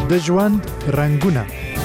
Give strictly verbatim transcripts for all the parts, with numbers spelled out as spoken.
د ژوند رنگونه.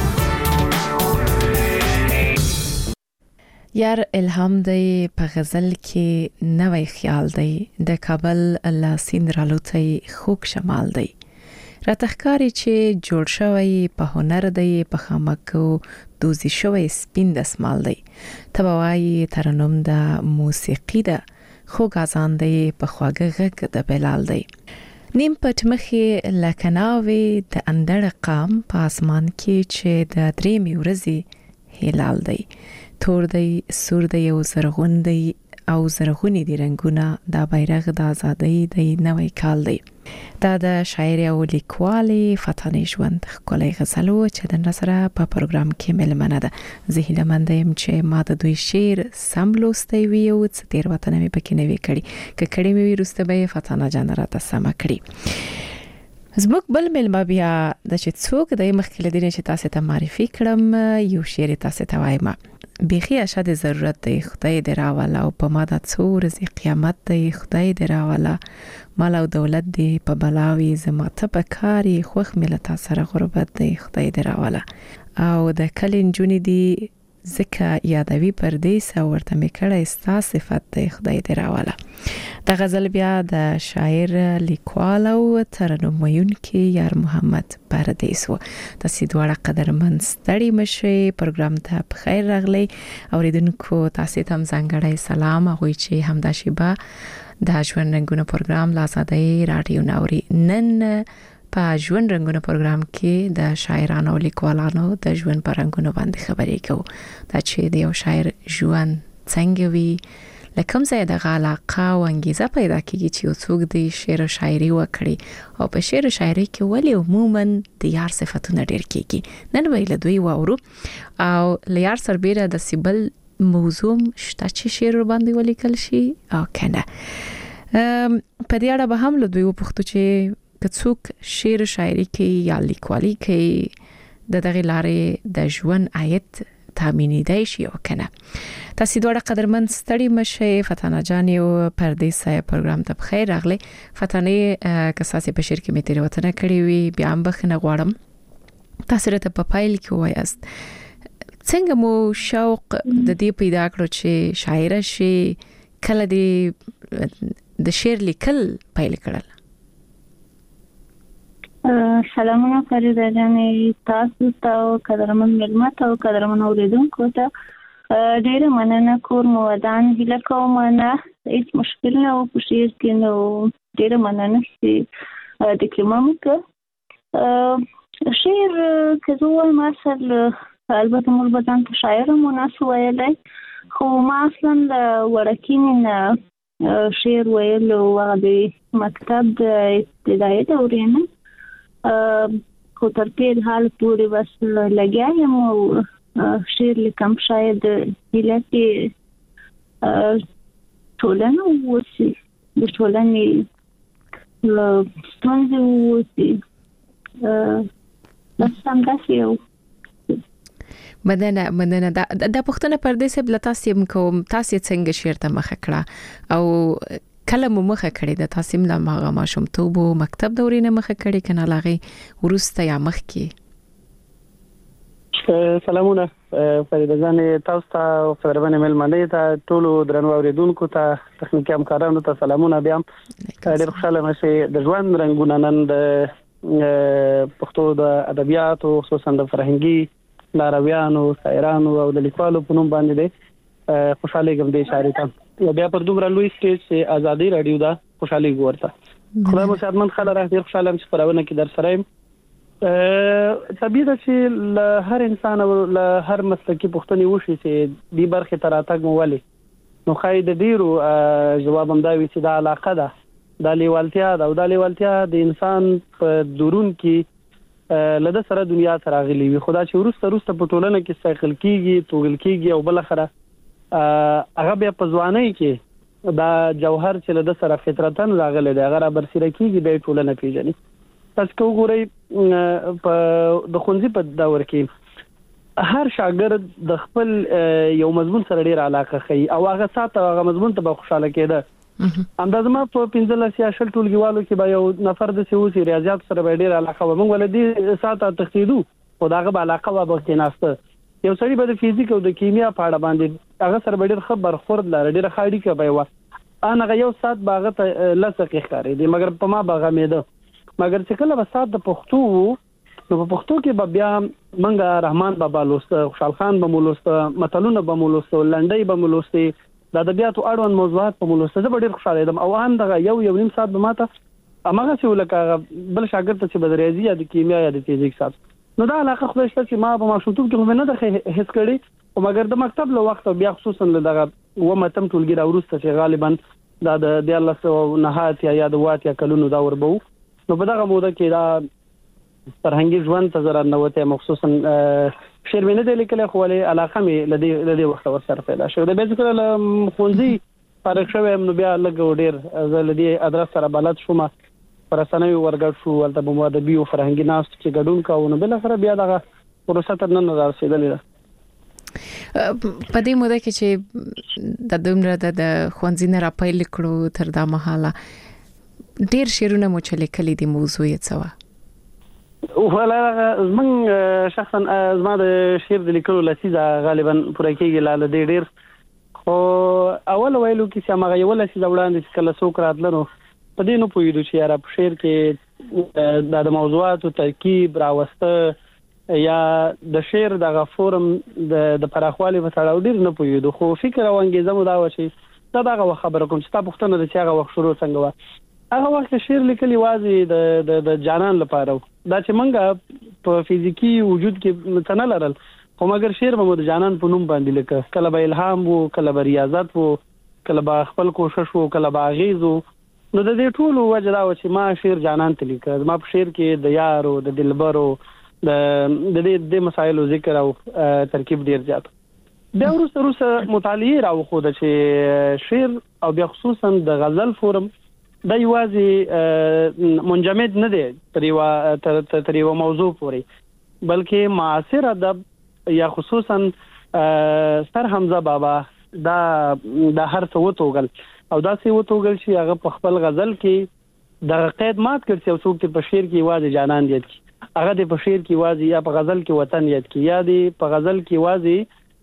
یار الهام دی په غزل کې نوې خیال دی د کابل الله سیند رالوتی خوک شمال دی را تخکاری چې جوړ شوی په هنر دی په خامکو دوزی شوی سپین دسمال دی تبوای ترنم د موسیقی ده خو غازان دی په خواږه غږ د بلال دی نیم پټ مخې لکناوي د اندړ قام په اسمان کې چې د درې میورزي هلال دی تور دی سور دی او زرغون دی او زرغونی دی رنگونه دا بیرغ د آزادۍ دی نوې کال دی دا د شاعر او لیکوالي فتانه ژوند خولي غزلو چې د نصره په پروګرام کې ملمنه ده زه هیله مند یم چې ما د دوی شعر سم لوستي وي او څه تیر وطن مې پکې نه وی کړی ک کړي مې ورسته به فتانه جان راته سم کړی زموږ بل ملما بیا د چې څوک د مخکله دینه چې تاسو ته معرفي کړم یو شعر تاسو ته وایم بیخی اشد ضرورت دی خدای دی راوالا او په ما د څور زی قیامت دی خدای دی راوالا مال او دولت دی په بلاوي زما ته په کاری خوخ ملت سره غربت دی خدای دی راوالا او د کلین جونی دی زکه یادوي پردیس او ورته میکړه استا صفت دی خدای دی راوالا د غزل بیا د شاعر لیکوال او ترنم ویونکي یار محمد پردیس و تاسو دواړه قدرمن ستړي مشه پروګرام ته په خیر راغلی اوریدونکو تاسو ته هم ځانګړی سلام هغوی چې همدا شیبه د ژوند رنگونه پروګرام لاسادای رادیو ناوري نن په ژوند رنگونه پروګرام کې د شاعرانو او لیکوالانو د ژوند پر رنگونه باندې خبرې کوو دا چې د یو شاعر ژوند څنګه وي لکه څنګه د علاقه او انګیزه پیدا کیږي چې یو څوک د شعر او شاعري وکړي او په شعر او شاعري کې ولې عموما د یار صفاتونه ډېر کیږي نن ویل دوی وورو او لیار سربېره د سیبل موضوع شته چې شعر باندې ولیکل شي او کنه په دې اړه به هم له دوی وپوښتو چې کڅوک شعر شاعری کې یا لیکوالي کې د دغه لارې د ژوند آیت تامینی دی شي او کنه تاسو دوړه قدرمن ستړي مشه فتانه جان او پردیس پروګرام ته بخیر راغلی فتانه کساسي په شعر کې می تیر وطن کړی وی بیا هم بخنه غواړم تاسو راته په پایل کې وایست څنګه مو شوق د دې پیدا کړو چې شاعر شي کله دې د شعر لیکل پیل کړل سلامونه فريده جانې تاسو ته قدرمن ملما ته قدرمن اوریدونکو ته ډېر مننه کوم ودان هله کوم نه هیڅ مشکل نه او په شعر کې نو ډېر مننه چې د کلمو کې شعر کې زوال مثل البته مول بدن ته شاعر مناسب ویلای خو ما اصلا ورکین شعر ویل او د مکتب د ابتدایي دورې خو تر دې حال پورې بس لګیا یم او شعر لیکم شاید هیله ټولنه ووسی د ټولنې ستونزې ووسی بس همداسې یو مننه مننه دا د پښتنه پردیس بل تاسو کوم تاسو څنګه شعر ته مخه کړه او کله مو مخه کړی د تاسو مله ماغه ماشوم توبو مکتب دورې نه مخه کړی کنه لاغي ورسته یا مخ کې سلامونه فريده جان تاسو ته قدرمن ملمنه ته ټول درنو اوریدونکو ته تخنیکی همکارانو ته سلامونه بیا ډېر خوشاله مشه د ژوند رنگونه نن د پښتو د ادبیاتو خصوصا د فرهنګي لارویانو شاعرانو او د لیکوالو په نوم باندې د خوشاله کوم د شاعري ته بیا پر دومره لوی سټیج چې ازادي رادیو دا خوشاله ګورته خدای مو ساتمن خاله راځي خوشاله چې پرونه کې در سره طبيعي ده چې له هر انسان او له هر مسلکي پښتني وشي چې دی برخه تراتګ مو ولي نو خای د ډیرو جواب هم دا وی چې دا علاقه ده د لیوالتیا او د لیوالتیا د انسان په دورون کې لده سره دنیا سره غلي وي خدا چې ورسته ورسته په ټولنه کې سایکل کیږي توغل کیږي او بل خره هغه بیا په ځوانۍ کې دا جوهر چې له سره فطرتن راغلی دی هغه را برسېره کیږي به ټولنه پیژني تاسو کو ګورئ په د خونځي په دور کې هر شاګرد د خپل یو مضمون سره ډیر علاقه کوي او هغه ساته هغه مضمون ته به خوشاله کېده همدا زما په پنځلس یا شل ټولګیوالو کې به یو نفر د سیوسي ریاضیات سره به ډیر علاقه و موږ ولدي ساته تختیدو او داغه به علاقه و به کېناسته یو سړی به د فزیک او د کیمیا په اړه باندې هغه سره به ډیر خبر خورد لاره ډیر خاړی کې به و انا یو سات باغه ته لسقې ښکارې دي مګر په ما باغه مېده مګر چې کله به سات د پښتو نو په پښتو کې به بیا منګه رحمان بابا لوست خوشحال خان به مولوست متلونه به مولوست لنډۍ به مولوست د ادبیاتو اړوند موضوعات په مولوست زه ډیر خوشاله یم او ان دغه یو یو نیم سات به ماته امغه څه ولکه بل شاګرد چې به ریاضي یا د کیمیا یا د فزیک سات نو دا علاقه خو شته چې ما په ماشومتوب کې نه ده هیڅ کړی او مګر د مکتب له وخت بیا خصوصا دغه و متم ټولګي راورسته چې غالبا دا د الله نهات یا د وات یا کلونو دا وربو نو په دغه موده کې دا فرهنګي ژوند ته زره نوته مخصوصا شرمنه د لیکل خو له علاقه مې لدی لدی وخت ورسره پیدا شو د بیسیکل خونځي فارغ شوم نو بیا لګ ډیر زه لدی ادرس سره بلد شوم پرسنوي ورګړ شو ولته په مودبي او فرهنګي ناس چې ګډون کاوه نو بل سره بیا دغه پروسه تر نن رسیدلې ده په دې موده کې چې د دومره د خوانځینه را پیل کړو تر دا مهاله ډیر شیرونه مو چې لیکلي دي موضوع یې څه و ولا من شخصا زما د شعر د لیکلو لسیزه غالبا پوره کېږي لاله ډیر ډیر خو اول ویلو کې چې هغه یو لسیزه وړاندې کله څوک راتلنو په دې نو پوهیدو چې یاره په شعر کې د موضوعاتو ترکیب راوسته یا د شعر دغه فورم د د پراخوالي په تړاو ډیر نه پوهیدو خو فکر او انګیزه مو دا و چې دا دغه خبره کوم چې تاسو پوښتنه د چاغه وخت شروع څنګه و هغه وخت شعر لیکلی وازي د د جانان لپاره دا چې منګه په فزیکی وجود کې متنه لرل خو مګر شعر به مو د جانان په نوم باندې لیکه کله به الهام وو کله به ریاضت وو کله به خپل کوشش وو کله به غیظ وو نو د دې ټولو وجه دا و چې ما شعر جانان ته لیکه ما په شعر کې د یارو د دلبرو د د دې د مسایلو ذکر او ترکیب ډیر زیات بیا وروسته وروسته مطالعه راو خو د چې شعر او بیا خصوصا د غزل فورم د یوازې منجمد نه دی تر یو تر یو موضوع پورې بلکې معاصر ادب یا خصوصا سر حمزه بابا دا د هر څه وتوغل او دا څه وتوغل چې هغه په خپل غزل کې د قید مات کړ چې څوک په شعر کې یوازې جانان دی هغه د په شعر کې وازي یا په غزل کې وطن یاد کی یا د په غزل کې وازي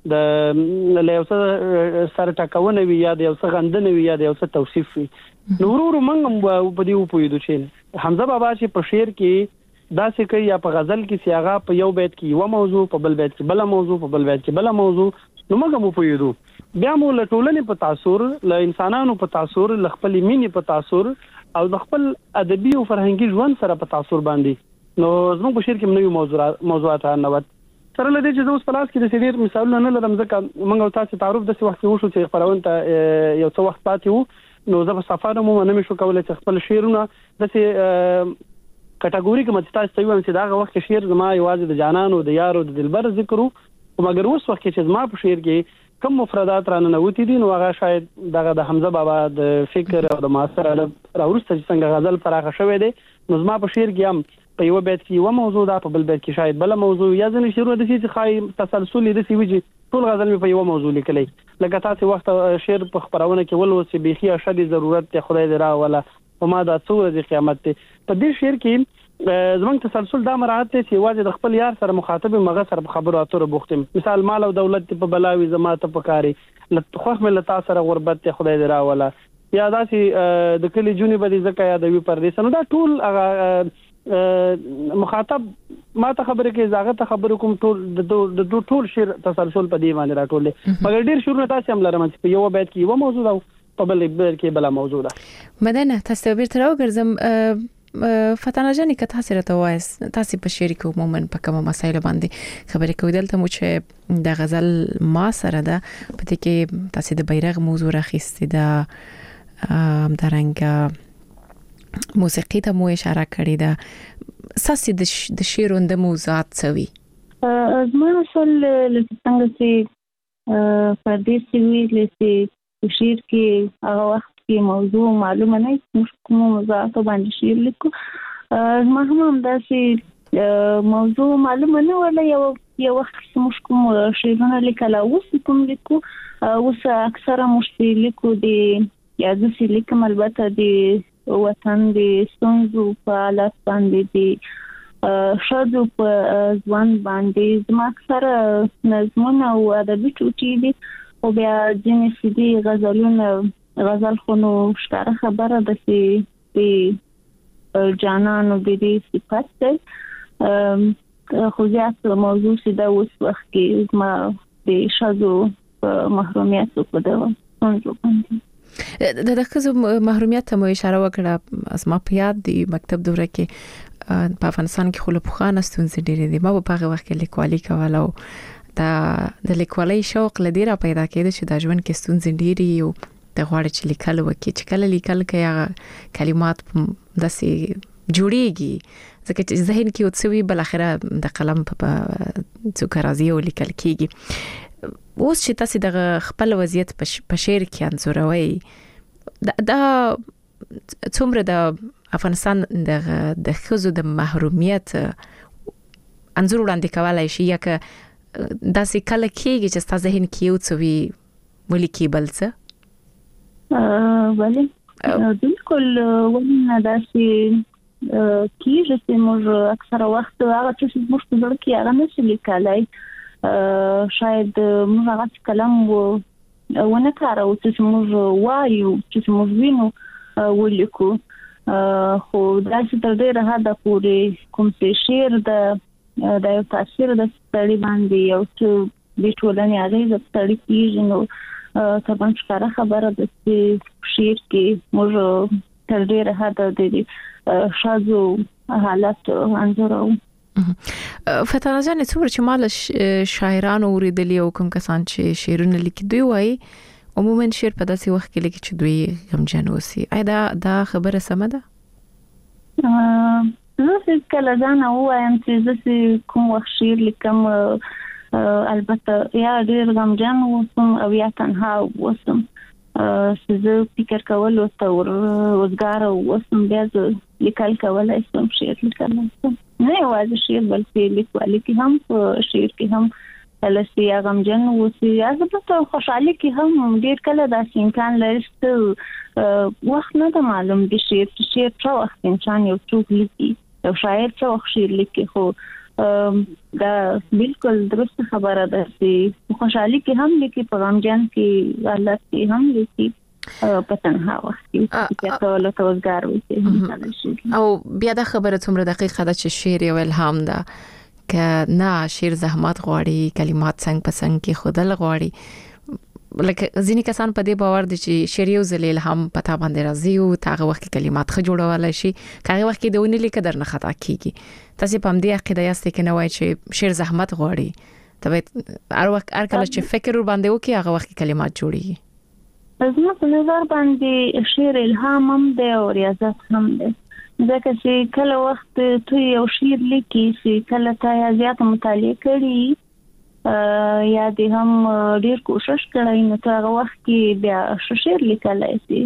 د لیوسه سره ټاکونه وی یا د یوسه غندنه وی یا د یوسه توصیف وی نورو منګم په دې په یوه چې حمزه بابا چې په شعر کې دا څه کوي یا په غزل کې سیاغه په یو بیت کې یو موضوع په بل بیت کې بل موضوع په بل بیت کې بل موضوع نو موږ په یوه بیا مو له ټولنې په تاثیر له انسانانو په تاثیر له خپل مینې په تاثیر او د خپل ادبي او فرهنګي ژوند سره په تاثیر باندې نو زموږ په شعر کې نوې موضوعات موضوعات نووت سره لدې چې زه اوس پلاس کې د سړي مثالونه نه لرم ځکه موږ تاسو تعارف د څه وخت وشو چې خبرونه ته یو څه وخت پاتې وو نو زه په صفاره مو نه مشو کولای چې خپل شعرونه د څه کټګوري کې مت تاسو ته وایم چې دا وخت شعر زما یوازې د جانانو د یارو د دلبر ذکرو او مګر اوس وخت چې زما په شعر کې کوم مفردات رانه نوتی دي نو هغه شاید دغه د حمزه بابا د فکر او د معاصر ادب راورسته چې څنګه غزل پراخه شوې دي نو زما په شعر کې هم په یو بیت کې یو موضوع ده په بل بیت کې شاید بل موضوع یا ځنې شروع د شي چې خای تسلسل د سی وجه ټول غزل په یو موضوع لیکلی لکه تاسو وخت شعر په خبرونه کې ول وسې بيخي اشد ضرورت ته خدای دې را ولا په ما د څو د قیامت ته په دې شعر کې زمونږ تسلسل دا مراعات ته چې واجب د خپل یار سره مخاطب مغه سره خبرو اترو بوختم مثال مال او دولت په بلاوي زماته پکاري خوخ مل تاسو سره غربت ته خدای دې را ولا یا داسې د کلی جونی بدی زکه یادوي پردیس نو دا ټول هغه مخاطب ما ته خبره کې زاغه ته خبره کوم ټول د ټول شعر تسلسل په دې باندې راټول مګر ډیر شعر تاسو هم لرم چې یو بیت کې یو موضوع ده په بل بیت کې بل موضوع ده مدنه تاسو به تر وګرځم فتانه جاني که تاسو راته وایس تاسو په شعر کې عموما په کومه مسایل باندې خبرې کوي دلته مو چې د غزل ما سره ده په دې کې تاسو د بیرغ موضوع راخېستې ده ام درنګ موسیقي ته مو اشاره کړې ده ساسي د شعر د موضوعات سوي زما اصل لکه څنګه چې پردیس وی لسی شعر کې هغه وخت کې موضوع معلومه نه موږ کوم موضوعات باندې شعر لیکو ما هم همداسې موضوع معلومه نه ولا یو یو وخت موږ کوم شعرونه لیکل او اوس کوم لیکو اوس اکثره موږ لیکو د یا د لیکم البته د وطن د ستونزو په حالت باندې د شادو په ځوان باندې زما اکثره نظمونه او ادبي ټوټې دي او بیا ځینې سیدي غزلونه غزل خو نو ښکاره خبره ده چې د جانانو د دې صفت دی خو زیات موضوع چې دا اوس وخت کې زما د شادو په محرومیت په دغه ستونزو باندې د دغه محرومیت ته مو اشاره وکړه. از ما په یاد دی مکتب دوره کې په افغانستان کې خلک خوانه ستونزې ډېرې دي. ما په هغه وخت کې لیکوالي کوله او دا د لیکوالۍ شوق لدیره پیدا کېده چې د ژوند کې ستونزې ډېرې او د غواړي چې لیکل وکړي چې کله لیکل کې هغه کلمات داسې جوړيږي ځکه چې ذهن کې وڅوي بل اخره د قلم په څوک راځي او لیکل کېږي. اوس چې تاسو د خپل وضعیت په شعر کې انځوروي دا څومره د افغانستان د د خزو د محرومیت انځور وړاندې کولای شي یا که داسې کله کېږي چې تاسو ذهن کې وڅوي ولیکي بل څه؟ ولی بالکل ولنه داسې کېږي چې موږ اکثره وخت هغه چې موږ په ځل کې هغه نشي لیکلای شاید موږ هغه کلام ونه کارو چې موږ وایو چې موږ وینو ولیکو خو دا چې تر ډیره حده پورې کوم څه شعر د د یو تاثیر د ستړي باندې یو څه د ټولنې اغیزه ستړي کیږي نو طبعا ښکاره خبره ده چې شعر کې موږ تر ډیره حده د شازو حالت انځورو. فتانه جان څومره چې مال شاعرانو اوریدلی او کوم کسان چې شعرونه لیکي دوی وایي عموما شعر په داسې وخت کې لیکي چې دوی غمجن اوسي. آیا دا دا خبره سمه ده؟ زه کله ځان وایم چې زه کوم وخت شعر لیکم البته یا ډیر غمجن اوسم او یا تنها اوسم چې زه فکر کول او تور وزګار اوسم بیا زه لیکل کولای شم شعر لیکل شم نه یوازې شعر بلکې لیکوالي کې هم په شعر کې هم لسی غمجن اوسي یا زه خوشحالي کې هم ډیر کله داسې امکان لري چې وخت نه ده معلوم دي شعر شعر څو وخت انسان یو څوک لیکي یو شاعر څو وخت شعر لیکي خو دا بالکل درست خبره ده چې خوشحالي کې هم لیکي په غمجن کې حالت کې هم لیکي په تنها وخت کې چې ټول توزګار وي. او بیا دا خبره څومره دقیقه ده چې شعر یو الهام ده که نه شعر زحمت غواړي کلمات څنګه په څنګه کې خودل غواړي لکه ځینې کسان په دې باور دي چې شعر یو ځل الهام پتا باندې راځي او تاغه وخت کې کلمات خ جوړولای شي کاغه وخت کې دونه لیک در نه خطا کیږي. تاسو په دې عقیده یاست کې نه وای چې شعر زحمت غواړي ته هر وخت هر کله چې فکر ور باندې وکي هغه وخت کې کلمات جوړيږي. زما په نظر باندې شعر الهام هم دی او ریاضت هم دی ځکه چې کله وخت ته یو شعر لیکي چې کله تا زیات مطالعه کړي یا دې هم ډیر کوشش کړی نو هغه وخت کې بیا شعر لیکلای شي.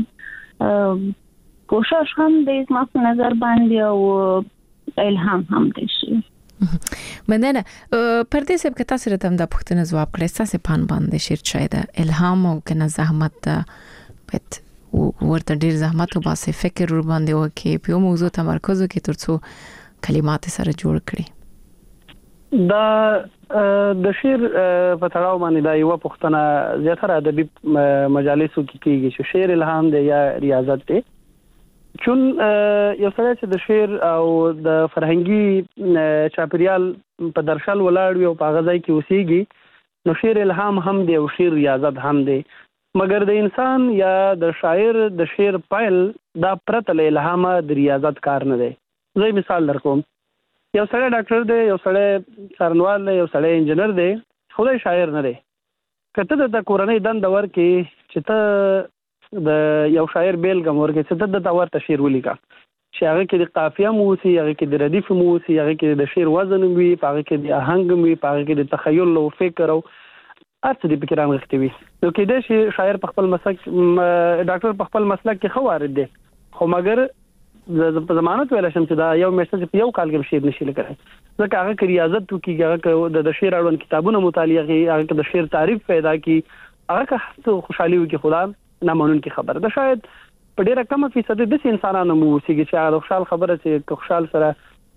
کوشش هم دی زما په نظر باندې او الهام هم دی شي. مننه. پردې سب که تاسو راته د پوښتنې ځواب کړئ تاسو پان باندې شعر چای ده الهام او کنه زحمت ده پټ ورته ډیر زحمت او باسه فکر ور باندې وکي په موضوع تمرکز وکي ترڅو کلمات سره جوړ کړي. دا د شعر په تړاو باندې دا یو پوښتنه زیاتره ادبي مجالسو کې کیږي چې شعر الهام دی یا ریاضت دی. چون یو سره چې د شعر او د فرهنګي چاپریال په درشل ولاړ وي او په غځای کې اوسېږي نو شعر الهام هم دی او شعر ریاضت هم دی مګر د انسان یا د شاعر د شعر پایل دا پرته له الهام د ریاضت کار نه دی. زه مثال درکوم یو سره ډاکټر دی یو سره څارنوال دی یو سره انجنیر دی خو شاعر نه دی. کته د کورنۍ دند ورکې چې ته د یو شاعر بیلګه ورکې چې د دا ورته شعر ولیکا چې هغه کې د قافیه مو سي هغه کې د ردیف مو سي هغه کې د شعر وزن وي هغه کې د آهنګ وي هغه کې د تخیل او فکر او اته د فکران غوښتي وي. نو کې د شي شاعر په خپل مسلک ډاکټر په خپل مسلک کې خوارد دي خو مګر د زمانت ویل شم چې دا یو میاشت په یو کال کې شعر نشي لیکلای ځکه هغه کې ریاضت کوي هغه د شعر اړوند کتابونه مطالعه کوي هغه د شعر تعریف پیدا کوي هغه که خوشحالي وکي خدا نامنونکي خبره ده. شاید په ډیره کمه فیصد د انسانانو مو سیږي چې د خوشحال خبره چې خوشحال سره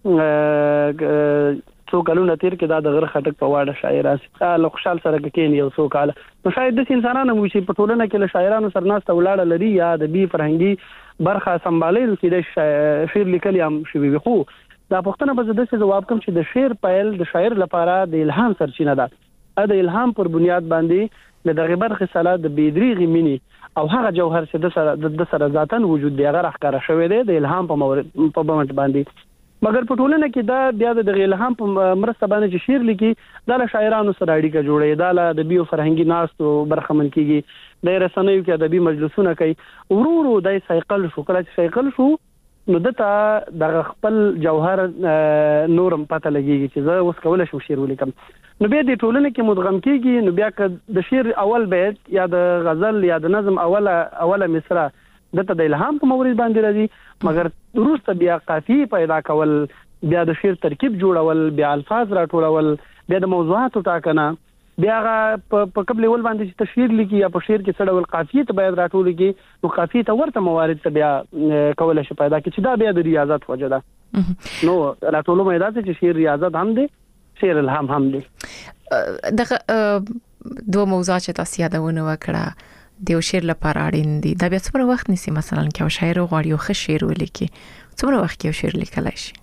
څو کلونه تیر کې دا د غره خټک په واړه شاعران له خوشحال سره کې یو څو کال نو شاید د انسانانو مو چې په ټولنه کې له شاعرانو سره ناسته ولاړه لري یا د بي فرهنګي برخه سمبالېل چې د شعر لیکل هم شوي وي. خو دا پوښتنه به زه داسې ځواب کوم چې د شعر پیل د شاعر لپاره د الهام سرچینه ده. د الهام پر بنیاد باندې د دغه برخه سره د بيدریغي مینی او هغه جوهر چې د سره د سره ذاتن وجود دی هغه راښکاره شوی دی د الهام په مورد په بمټ باندې. مګر په ټولنه کې دا بیا د الهام په مرسته باندې چې شعر لیکي دا له شاعرانو سره اړیکه جوړوي، دا له د بیو فرهنګي ناستو برخمن کیږي، د رسنیو کې ادبي مجلسونه کوي. ورو ورو دای سایکل شو، کله چې سایکل شو نو دته د خپل جوهر نورم پته لګیږي چې زه اوس کولای شم شعر ولیکم. نو بیا د ټولنه کې مدغم کیږي. نو بیا که د شعر اول بیت یا د غزل یا د نظم اوله اوله مصرع دته د الهام په مورد باندې راځي، مګر وروسته بیا قافیه پیدا کول، بیا د شعر ترکیب جوړول، بیا الفاظ راټولول، بیا د موضوعاتو ټاکنه، بیا په قبل ول باندې چې تشعیر لیکي یا په شعر کې څه ډول قافیه ته باید راټول کی، نو قافیه ته ورته موارد ته بیا کول شي پیدا کی چې دا بیا د ریاضت وجه ده. نو راټولو مې دا چې شعر ریاضت هم دی، شعر الهام هم دی. دغه دوه موضوعات چې تاسو یادونه وکړه د یو شعر لپاره اړین دي، دا بیا څومره وخت نیسي؟ مثلا که یو شاعر غواړي یو ښه شعر ولیکي څومره وخت کې یو شعر لیکلای شي؟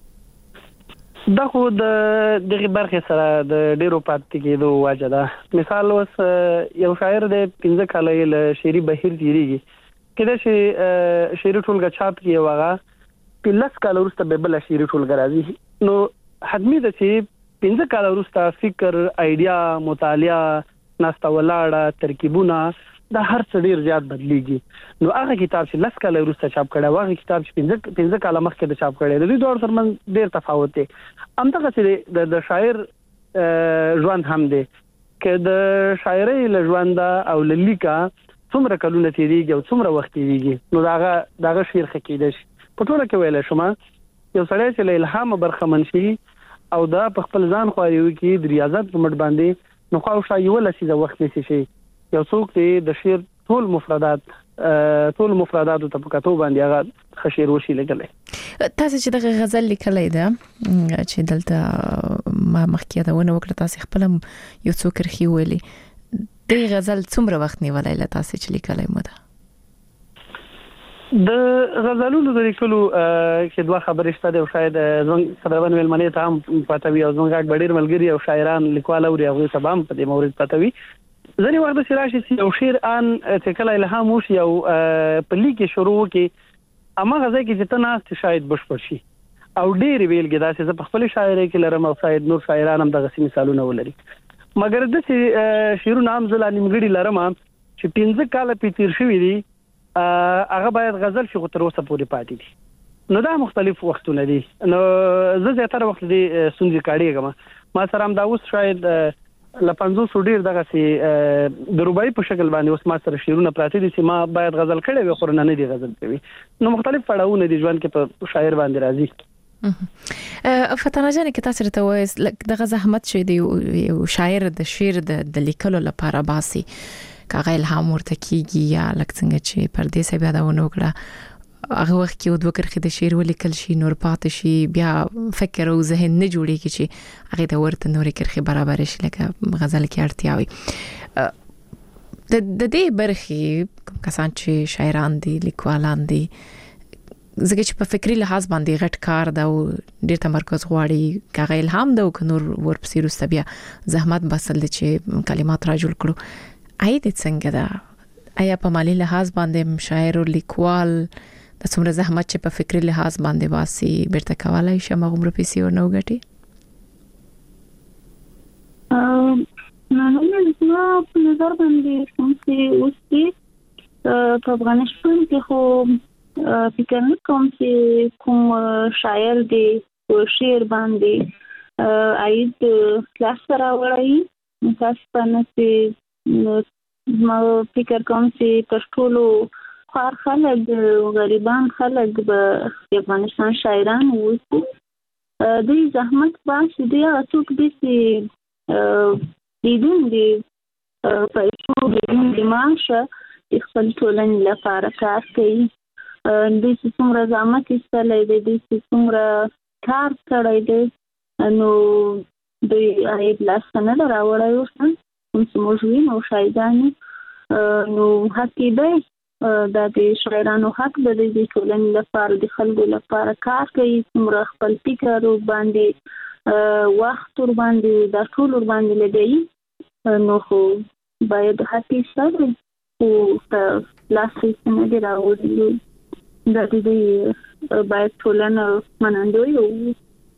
دا خو د دغه برخه سره د ډیرو پاتې کېدو وجه ده. مثال اوس یو شاعر د پنځه کاله له شعري بهیر تیریږي، کله چې شعري ټولګه چاپ کیږي واغه په لس کاله وروسته به بل شعري ټولګه راځي. نو حتمی ده چې پنځه کاله وروسته فکر، ایډیا، مطالعه، ناسته ولاړه، ترکیبونه دا هر څه ډیر زیات بدلیږي. نو هغه کتاب چې لس کاله وروسته چاپ کړي او هغه کتاب چې پنځه پنځه کاله مخکې د چاپ کړي د دوی دوه ترمنځ ډیر تفاوت دی. همدغه چې د شاعر ژوند هم دی، که د شاعرۍ له ژوند او له لیکه څومره کلونه تیریږي او څومره وخت تیریږي، نو داغه داغه شعر ښه کېدی شي. په ټوله کې ویلی شم یو سړی چې له الهامه برخمن شي او دا په خپل ځان خواري وکړي د ریاضت په مټ باندې، نو خواوشا یو لسیزه وخت نیسي شي یو څوک دی د شعر ټول مفردات ټول مفرداتو ته په کتو باندې هغه ښه شعر وشي لیکلی. تاسو چې دغه غزل لیکلی ده چې دلته ما مخکې یادونه وکړه، تاسو خپل یو څو کرښې ویلي، د غزل څومره وخت نیولی له تاسو چې لیکلی مو ده؟ د غزلونو د لیکلو کې دوه خبرې شته دي، او شاید زموږ قدرمن مېلمنې ته هم پته وي او زموږ غږ به ډېر ملګري او شاعران لیکوال اوري، هغوی ته به هم په دې مورد پته وي. ځینې وخت داسې راشي چې یو شعر ان چې کله الهام وشي او په لیک کې شروع وکړي، هماغه ځای کې چې ته ناست شاید بشپړ شي. او ډېرې بېلګې داسې زه په خپلې شاعرۍ کې لرم او شاید نور شاعران هم دغسې مثالونه ولري. مګر داسې شعرونه هم زه لا نیمګړي لرم چې پنځه کاله پرې تېر شوي دي، هغه باید غزل شي خو تر اوسه پورې پاتې دي. نو دا مختلف وختونه دي. نو زه زیاتره وخت دې ستونزې کاږم. ما سره هم دا اوس شاید له پنځوسو ډېر دغسې د رباعي په شکل باندې اوس ما سره شعرونه پراته دي چې ما باید غزل کړی وي خو نه دي غزل کوي. نو مختلف پړاوونه دي ژوند کې په شاعر باندې راځي. فتانه جانې که تاسو راته وایاست دغه زحمت چې دی یو شاعر د شعر د لیکلو لپاره باسي، که هغه الهام ورته کېږي یا لکه څنګه چې پردې صاحب یادونه وکړه هغه وخت کې دوه کرښې د شعر ولیکل شي، نور پاتې شي، بیا فکر او ذهن نه جوړېږي چې هغې ته ورته نورې کرښې برابر شي لکه غزل کې اړتیا وي. د دې برخې کوم کسان چې شاعران دي، لیکوالان دي، ځکه چې په فکري لحاظ باندې غټ کار ده او ډېر تمرکز غواړي، که هغه الهام ده او که نور ورپسې وروسته بیا زحمت بسل دی چې کلمات را جوړ کړو، عاید څنګه ده؟ آیا په مالي لحاظ باندې شاعر او لیکوال د څومره زحمت چې په فکري لحاظ باندې باسي بیرته کولای شي هغومره پیسې ورنه وګټي؟ زما په نظر باندې کوم چې اوس کې په افغانستان کې خو فکر نه کوم چې کوم شاعر دی په شعر باندې عاید لاس راوړي. متاسفانه چې ما فکر کوم چې تر ټولو خار خلک غریبان خلک به افغانستان شاعران وو، دوی زحمت باسي، دوی هغه څوک دي چې لیدون دي پیسو لیدون دي معاشه د خپل ټولنې لپاره کار کوي. دوی چې څومره زحمت ایستلی دی، دوی چې څومره کار کړی دی، نو دوی عاید لاسته نه ده راوړی اوسه کوم چې موږ وینو شاهدان. نو حق یې دی، دا د شاعرانو حق ده د ټولنې لپاره د خلکو لپاره کار کوي، څومره خپل فکر ورباندې وخت ورباندې دا ټول ورباندې لګوي، نو خو باید حق یې ستا دی خو په لاس یې نه دی راوړلی. دا د دوی باید ټولنه منندوی وي.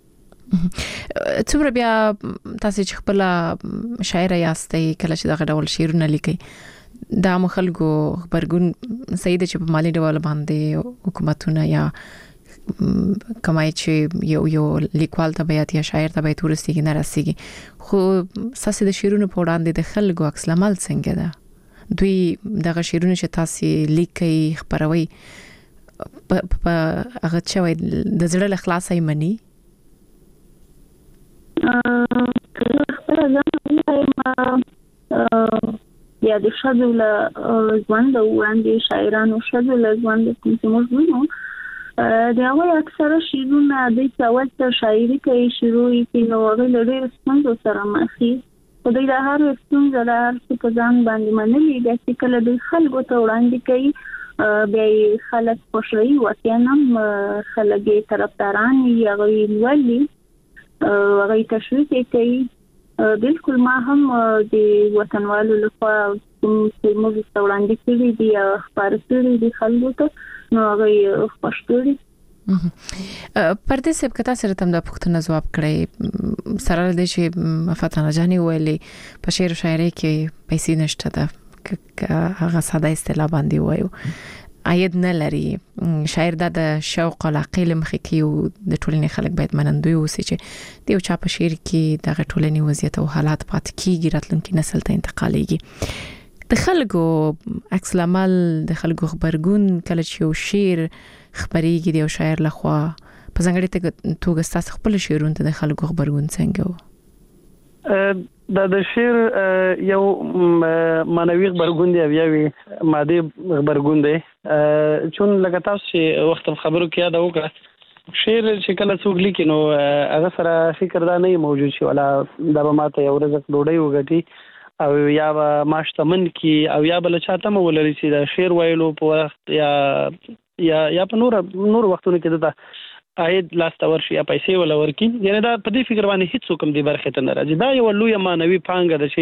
څومره بیا تاسو چې خپله شاعره یاستئ کله چې دغه ډول شعرونه لیکئ، دا مو خلکو غبرګون صحیح ده چې په مالي ډول باندې حکومتونه یا کمای چې یو یو لیکوال ته باید یا شاعر ته باید ورسیږي نه رسیږي، خو ساسي د شعرونو په وړاندې د خلکو عکس العمل څنګه ده؟ دوی دغه شعرونه چې تاسو لیکئ خپروي په هغه چوي د زړه له خلاصه یې مني؟ یا د ښځو له ژونده وړاندې شاعرانو ښځو له ژونده کوم چې موږ وینو د هغوی اکثره شعرونه دوی چې اول ته شاعري کوي شروع یې کوي، نو هغوی له ډېرو ستونزو سره مخ وي، خو دوی د هر ستونزه د هر څه په ځان باندې منلي، بیا چې کله دوی خلکو ته وړاندې کوي بیا یې خلک خوښوي، واقعا هم خلک یې طرفداران وي، هغه یې لولي، هغه یې تشویق یې کوي. بلکل ما هم د وطنوالو لخوا کوم چې موږ ته وړاندې کړي دي یا خپاره کړي دي خلکو ته، نو هغه یې خوښ کړي. پردیس صاحب که تاسو راته دا پوښتنه ځواب کړئ، سره له دې چې فاطمه جانې ویلې په شعر و شاعرۍ کې پیسې نشته ده، که هغه ساده اصطلاح باندې وایو عاید نه لري، شاعر دا د شوق او عقل مخې کې او د ټولنې خلک باید منندوی اوسي چې د یو چا په شعر کې دغه ټولنې وضعیت او حالات پاتې کیږي، راتلونکي نسل ته انتقالیږي. د خلکو عکس العمل، د خلکو خبرګون کله چې یو شعر خبريږي د یو شاعر لخوا، په ځانګړي توګه ستاسو خپل شعرونه ته د خلکو خبرګون څنګه و؟ دا د شعر یو معنوي خبرګون دی او یو مادي خبرګون دی. چون لکه تاسو چې وخت خبرو کې یاد وکړه، شعر چې کله څوک لیکي نو هغه سره فکر دا نه موجود شي ولا دا به ماته یو ورځ ډوډۍ وګټي او یا به ما شتمن کی او یا بل چاته مو ولري چې دا شعر وایلو په وخت یا یا یا په نور نور وختونو کې دا عاید لاسته ورشي یا پیسې ولا ورکی، یعنی دا په دې فکر باندې هیڅ کوم دی برخه ته نه راځي. دا یو لوی معنوي پانګه ده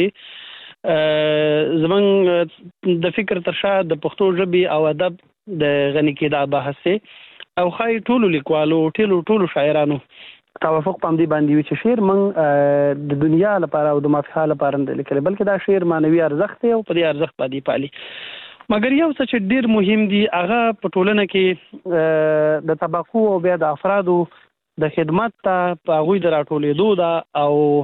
چې زمونږ د فکر تر شا د پښتو ژبې او ادب د غني کېدا بحث او خای ټولو لیکوالو ټولو ټولو شاعرانو توافق پام دی باندې وي چې شعر من د دنیا لپاره او د مافیا لپاره نه لیکل، بلکې دا شعر معنوي ارزښت دی او په دې ارزښت باندې پالي. مګر یو څه چې ډیر مهم دی هغه په ټولنه کې د طبقو او بیا د افرادو د خدمت ته په هغوی د راټولېدو ده،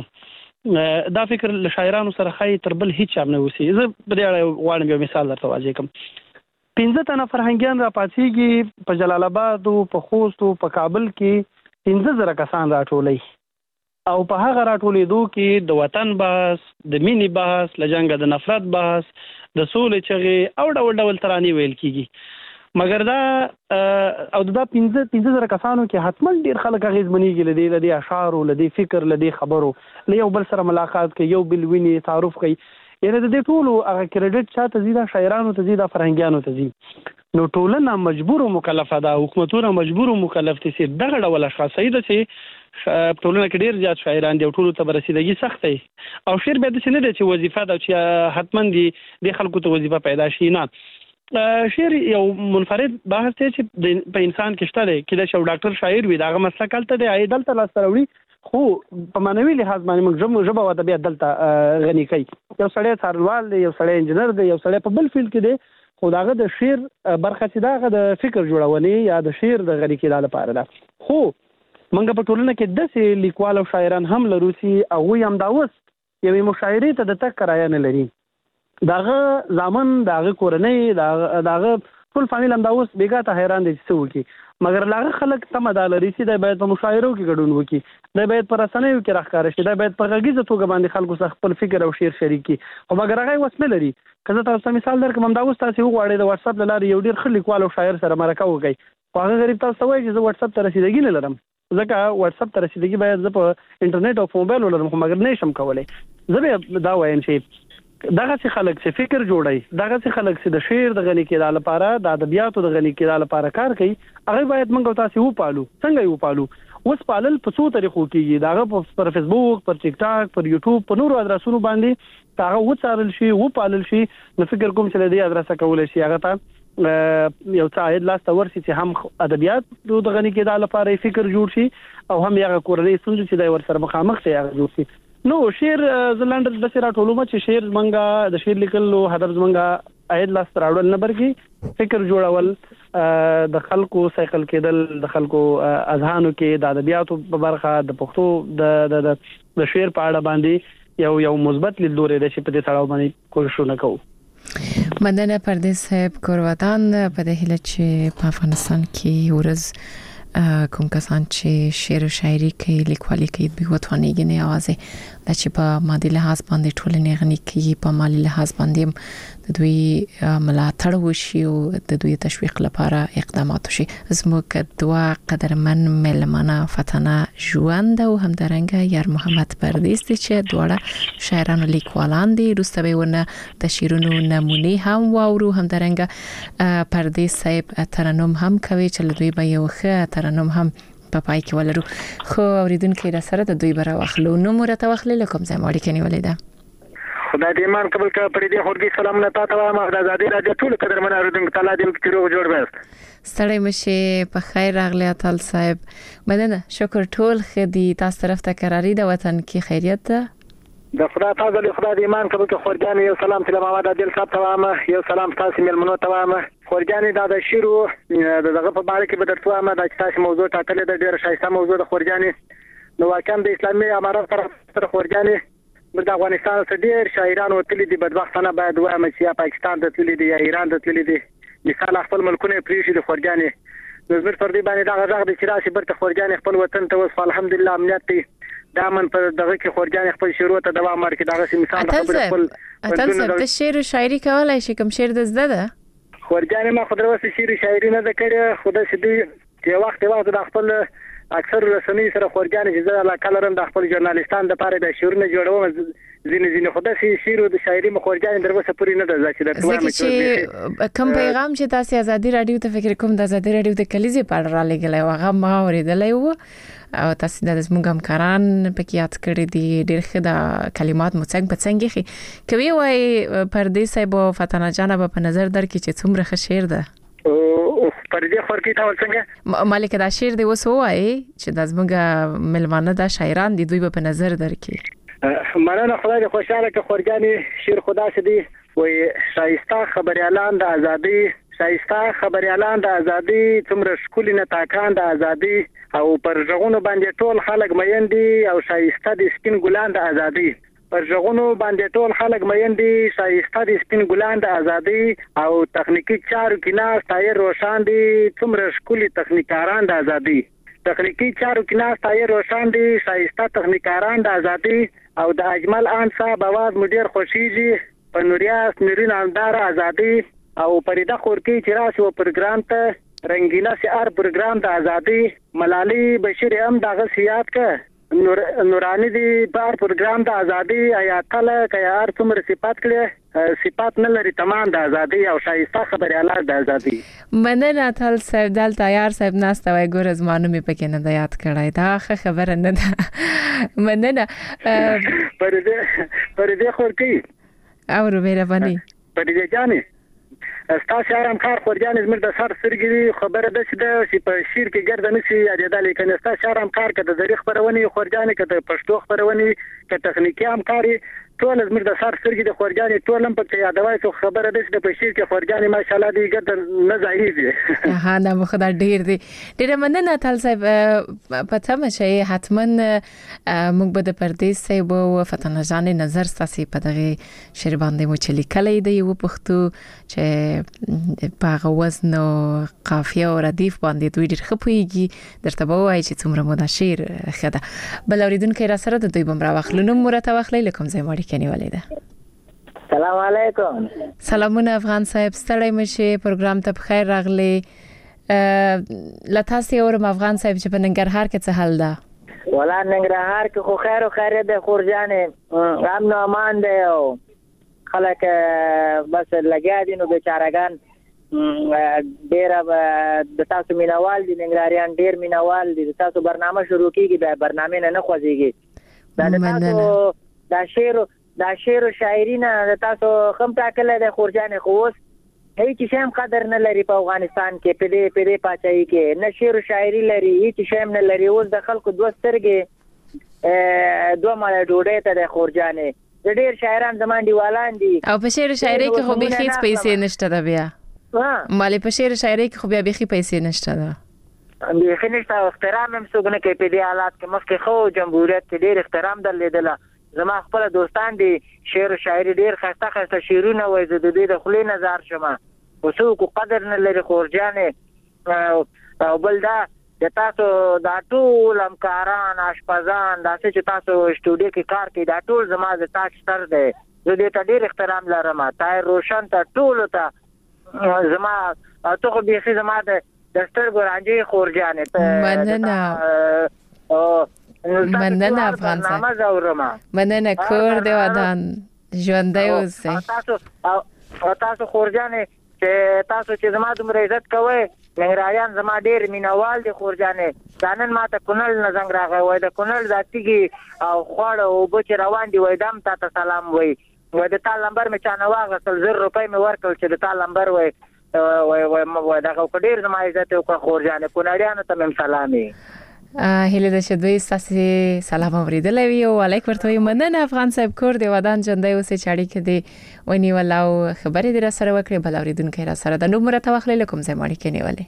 او دا فکر له شاعرانو سره خای تر بل هیڅ چا نه وسی. زه په دې اړه غواړم یو مثال درته واضح کړم. پنځه تنه فرهنګیان را پاتېږي په جلال آباد او په خوست او په کابل کې پنځه زره کسان راټولي، او په هغه راټولېدو کې د وطن بحث، د مینې بحث، له جنګه د نفرت بحث، د سولې چغې او ډول ډول ترانې ویل کیږي. مګر دا او دا پنځه پنځه زره کسانو کې حتما ډیر خلک اغیزمنېږي له دې له دې اشعارو، له دې فکر، له دې خبرو، له یو بل سره ملاقات کوي، یو بل ویني، تعارف کوي، یعنی د دې ټولو هغه کریډټ چاته ځي، دا شاعرانو ته ځي، دا فرهنګیانو ته ځي. نو ټولنه مجبور او مکلفه ده، حکومتونه مجبور او مکلف دي چې دغه ډول اشخاص صحیح ده چې ټولنه کې ډیر زیات شاعران دي او ټولو ته برسیدګي سخت دی، او شعر به د څه نه دی چې وظیفه ده چې حتما دي د خلکو ته وظیفه پیدا شي. نه، شعر یو منفرد بحث دی چې په انسان کې شته دی. کله چې یو ډاکټر شاعر وي دغه مسلک هلته دی، عاید دلته لاسته راوړي، خو په معنوي لحاظ باندې موږ ژبه او ادبیات دلته غني کوي. یو سړی څارنوال دی، یو سړی انجینر دی، یو سړی په بل فیلډ کې دی، خو داغه د شعر برخه چې داغه د فکر جوړونې یا د شعر د غني کېدا لپاره ده. خو منګه په ټولنه کې داسې لیکوال او شاعران هم لرو چې هغوی هم دا اوس یوې مشاعرې ته د تګ کرایه نه لري، داغه زامن، داغه کورنۍ، داغه ټول فامیل هم دا اوس بیګا ته حیران دي چې څه وکړي. مګر لاغه خلک تمه د لري چې د باید په مشاعرو کې ګډون وکړي د باید پر رسنیو کې راخاره شي د باید په غږیزه توګه باندې خلکو سره خپل فکر او شعر شریک کړي خو مګر هغه وس نه لري کله تاسو مثال درکوم دا اوس تاسو وغواړئ د واتس اپ لاره یو ډیر ښه لیکوال او شاعر سره مرکه وکړئ خو هغه غریب تاسو وایي چې زه واتس اپ ته رسیدګي نه لرم ځکه واتس اپ ته رسیدګي باید زه په انټرنیټ او په موبایل ولرم خو مګر نه شم کولای زه به دا وایم چې دغه څه خلک چې فکر جوړي دغه څه خلک چې د شعر د غني کېدو لپاره د ادبیاتو د غني کېدو لپاره کار کوي هغه باید موږ تاسو وپالو څنګه یو پالو اوس پالل په څو طریقو کېږي دغه پر فیسبوک پر ټیک ټاک پر یوټیوب په نورو ادرسونو باندې هغه وڅارل شي وپالل شي نو فکر کوم چې د دې ادرسه کول شي هغه ته یو څه عاید لاس تور شي چې هم ادبیات د غني کېدو لپاره فکر جوړ شي او هم هغه کورنۍ څنګه چې د ور سره مخامخ شي هغه جوړ شي نو شعر زلاند د سره ټولومه چې شعر منګه د شعر لیکلو هدف منګه عاید لاس راوړل نه برګي فکر جوړول د خلکو سایکل کېدل د خلکو اذهانو کې د ادبیاتو په برخه د پښتو د د د شعر په اړه باندې یو یو مثبت لیدلوري د شي په دې تړاو باندې کوششونه کوو مندنه پردیس صاحب کورودان په دې هله چې په افغانستان کې ورځ کوم کسان چې شعر او شاعري کوي لیکوالي کوي به وتوانیږي نه اوازه د چې په مادي لحاظ باندې ټولنې غني کوي په مالی لحاظ باندې د دوی ملاتړ وشي او د دوی تشویق لپاره اقدامات وشي زموږ دوا قدرمن ملمنه فتنه ژوند او همدارنګه یار محمد پردیس چې دواړه شاعران او لیکوالان دي روسته ونه د شیرونو نمونه هم واورو همدارنګه پردیس صاحب ترنم هم کوي چې دوی به یو ښه ترنم هم په پای کې ولرو خو اوریدونکو د سره د دوی برا واخلو نو مرته واخلې کوم ځای ماړي کني ولیدا خدای دې مان قبول کړه پر دې خورګي سلام نه تاسو ته ما د آزادي راځي ټول قدر من اوریدونکو تعالی دې کې روغ جوړ وست ستړی مشه په خیر راغلی اتل صاحب مدنه شکر ټول خدي تاسو طرف ته قراری د وطن کې خیریت ده د خدای تعالی له خدای دې ایمان قبول کړه خورګان یو سلام ته محمد عادل صاحب ته ما یو سلام تاسو ملمنو ته ما خورګان د شیرو دغه په اړه کې به درته ما د تاسو موضوع ټاکلې د ډېر شایسته موضوع د خورګان نو واقعا د اسلامي امارات طرف خورګان د افغانستان څخه ډېر شاعران وتلي دي بدبختانه باید وایم چې پاکستان د تللی دي یا ایران د تللی دي مثال خپل ملکونه پریشي د خورګان نو زموږ پر دې باندې دا غږ د چې راشي برته خورګان خپل وطن ته وس الحمدلله امنیت دی دا من پر دغه کې خورګان خپل شروع ته دوام ورکړي دا مثال خبره خپل اتل صاحب د شعر او شاعري کولای شي کوم شعر د زده ده خورګان ما خو دروسه شعر شاعري نه کړې خو د سدي چې وخت وخت د خپل اکثر رسنۍ سره خورګان چې زه لا کلرم د خپل ژورنالیستان د پاره د شعرونه جوړوم زین زین خدای سي شعر او د شاعري مخورګان دروسه پوری نه ده چې درته وایم چې کوم پیغام چې تاسو آزادي رادیو ته فکر کوم د آزادي رادیو د کلیزې په اړه را لګلای هغه ما اوریدلای وو او تاسو د زموږ همکاران پکې یاد کړی دي ډېر ښه د کلمات مو څنګه په څنګه خي کوي وای پردیس صاحب او فتنه جان په نظر در کې چې څومره ښه شعر ده او پردې خورکی ته څنګه مالک دا شعر دی وسو وای چې د زموږ ملمانه د شاعران دي دوی په نظر در کې مننه خدای دې خوشاله که خورګانی شعر خدا سدي وای شایسته خبريالان د ازادي شایسته خبريالان د ازادي څومره شکول نه تاکان د ازادي او پر ژغونو باندې ټول خلک مېندي او شایسته د سپین ګلان د ازادي پر ژغونو باندې ټول خلک مېندي شایسته د سپین ګلان د ازادي او تخنیکی چارو کې ناس تایر روشان دي څومره شکول تخنیکاران د ازادي تخنیکی چارو کې ناس تایر روشان دي شایسته تخنیکاران د ازادي او د اجمل ان صاحب आवाज مدیر خوشیږي په نوریاس نورین اندار ازادي او پریدا خورکی چې راشي او پروګرام ته رنگینه سیار پروګرام د ازادي ملالي بشیر هم دغه سیات ک نور نورانی دی بار پروګرام د ازادي آیات له کيار څومره صفات کړي صفات نه لري تمام د ازادي او شایسته خبريالات د ازادي مننه تل صاحب دل تیار صاحب ناستوي ګور زمانو می پکې نه یاد کړای دا ښه خبره نه ده مننه پر دې پر دې خورکی او روبره باندې پر دې جاني تاسو آرام کار خورجان زمر د سر سرګي خبره ده چې په شیر کې ګرځنه نشي یادېدل کنه تاسو آرام کار کده د تاریخ خبرونه خورجان کده پښتو خبرونه کده تخنیکی همکاري ټول زموږ د سر سترګې د خورګانې ټول هم پکې یادوي څو خبره ده چې په شیر کې خورګانې ماشاءالله دی ګټر نه ځایږي ها نه مخ دا ډیر دی ډیر مننه تل صاحب پته مشه حتما موږ به د پردیس صاحب او فتنه جان نظر ستاسو په دغه شعر باندې مو چلی کلی دی و پښتو چې په وزن او قافیه او ردیف باندې دوی ډیر خپويږي درته به وایي چې څومره مو دا شعر خده بل اوریدونکو را سره د دوی بمرا واخلونو مرته واخلې لکم زې مړی کني ولیده سلام علیکم سلامونه افغان صاحب ستړی مشه پروګرام ته بخیر راغلی لتاسي اورم افغان صاحب چې په ننګرهار کې څه حال ده ولا ننګرهار کې خو خیر او خیر ده خورجانې امن او امان ده او خلک بس لګیا دي نو بیچارهګان ډیر د تاسو مینوال دي ننګرهاریان ډیر مینوال دي تاسو برنامه شروع کیږي د برنامه نه نه خوځيږي دا تاسو دا شعر دا شعر او شاعري نه تاسو خم ټاکل د خورجان خوس هیڅ شیم قدر نه لري په افغانستان کې په دې په دې پاتای کې نه شعر او شاعري لري هیڅ شیم نه لري اوس د خلکو دوه سترګې دوه مال ډوډۍ ته د خورجانې د ډیر شاعران زمان دیوالان دي او په شعر او شاعري کې خو به هیڅ پیسې نشته دا بیا ها مالې په شعر او شاعري کې خو بیا به هیڅ پیسې نشته دا به خنشته احترام هم څنګه کې په دې حالات کې مخکې خو جمهوریت کې ډېر احترام درلیدل زما خپل دوستان دي شعر او شاعري ډېر خسته خسته شعرونه وایي د دې د خلې نظر شمه وسو کو قدر نه لري خورجانې او بل دا د تاسو دا ټول همکاران اشپزان دا چې تاسو سټوډیو کې کار کوي دا ټول زما د تاج سر دی زه دې ته ډېر احترام لرم طاهر روشن ته ټول ته زما ته خو به زما د دستر ګورانجي خورجانې مننه مننه افغان صاحب مننه کور دی ودان ژوندۍ اوسئ تاسو او تاسو خورجانې چې تاسو چې زما دومره عزت کوئ ننګرهاریان زما ډېر مینوال دي خورجانې دا نن ماته کونړ نه زنګ راغی وای د کونړ دا تیږي او خواړه اوبه چې روان دي وای دم تاته سلام وای وای د تا لمبر مې چانه واغستل زر روپۍ مې ورکړل چې د تا لمبر وای وای وای دا خو ډېر زما عزت وکړه خورجانې کونړیانو ته مې سلامي هله د شدوی ساسي سلام اوریدلې وی او علیک ورته مننه افغان صاحب کور دی ودان ژوندۍ اوسې چاړي کې دی ونی ولاو خبرې در سره وکړي بل اوریدونکو را سره د نو مرته واخلې لکم زې مړی کې نیولې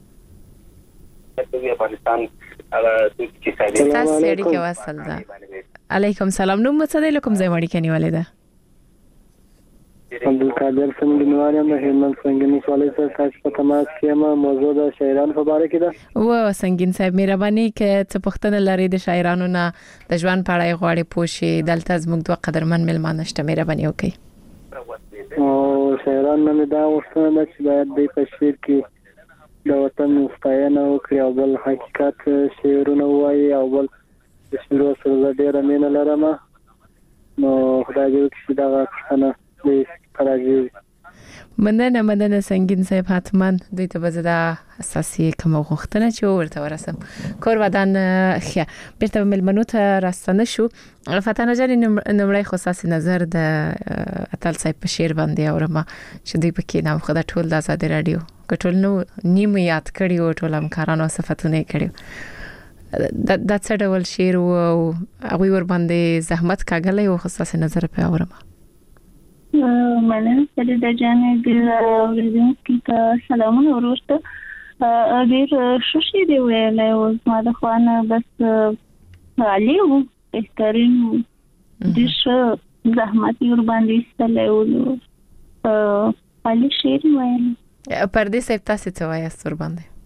افغانستان د چې سړي تاسو سړي کې وصل ده علیکم سلام نو مڅ ده لکم زې مړی کې نیولې ده عبدالقادر سنگینواری هم هلمند سنگینی سوالی سر تاش په تماس کې ما موضوع د شاعرانو په اړه کې ده و سنگین صاحب مهرباني کې څه پښتنه لري د شاعرانو نه د ژوند په اړه غواړي پوښي دلته زموږ دوه قدرمن ملمانه شته مهرباني وکړي او شاعران نه دا وښتنه ده چې باید د پښیر کې د وطن ستاینه وکړي او بل حقیقت شعرونه وایي او بل د شعر سره ډېر مینه لرم نو خدای دې وکړي دا غوښتنه دې راځي مننه مننه سنگین صاحب حتما دوی ته بزدا اساسي کوم غوښتنه چې ورته ورسم کور ودان خیا بیرته ملمنو ته راستنه شو فتنه جان نمړی خصاصي نظر د اتل صاحب په شعر باندې اورما چې دوی پکې نام خدای ټول د آزاد رادیو کټول نو نیم یاد کړی او ټول همکارانو صفاتونه کړی د څه ډول شعر او هغه ور باندې زحمت کاغلی او خصاصي نظر په اورما مننه سره د جانې د اوریدونکو ته سلامونه ورسته ډېر خوشی دی ویلای او ما د خوانه بس علي او بهترین د ش زحمت ور باندې ستلو علي شعر ویل پردې صاحب تاسو څه وایي ستور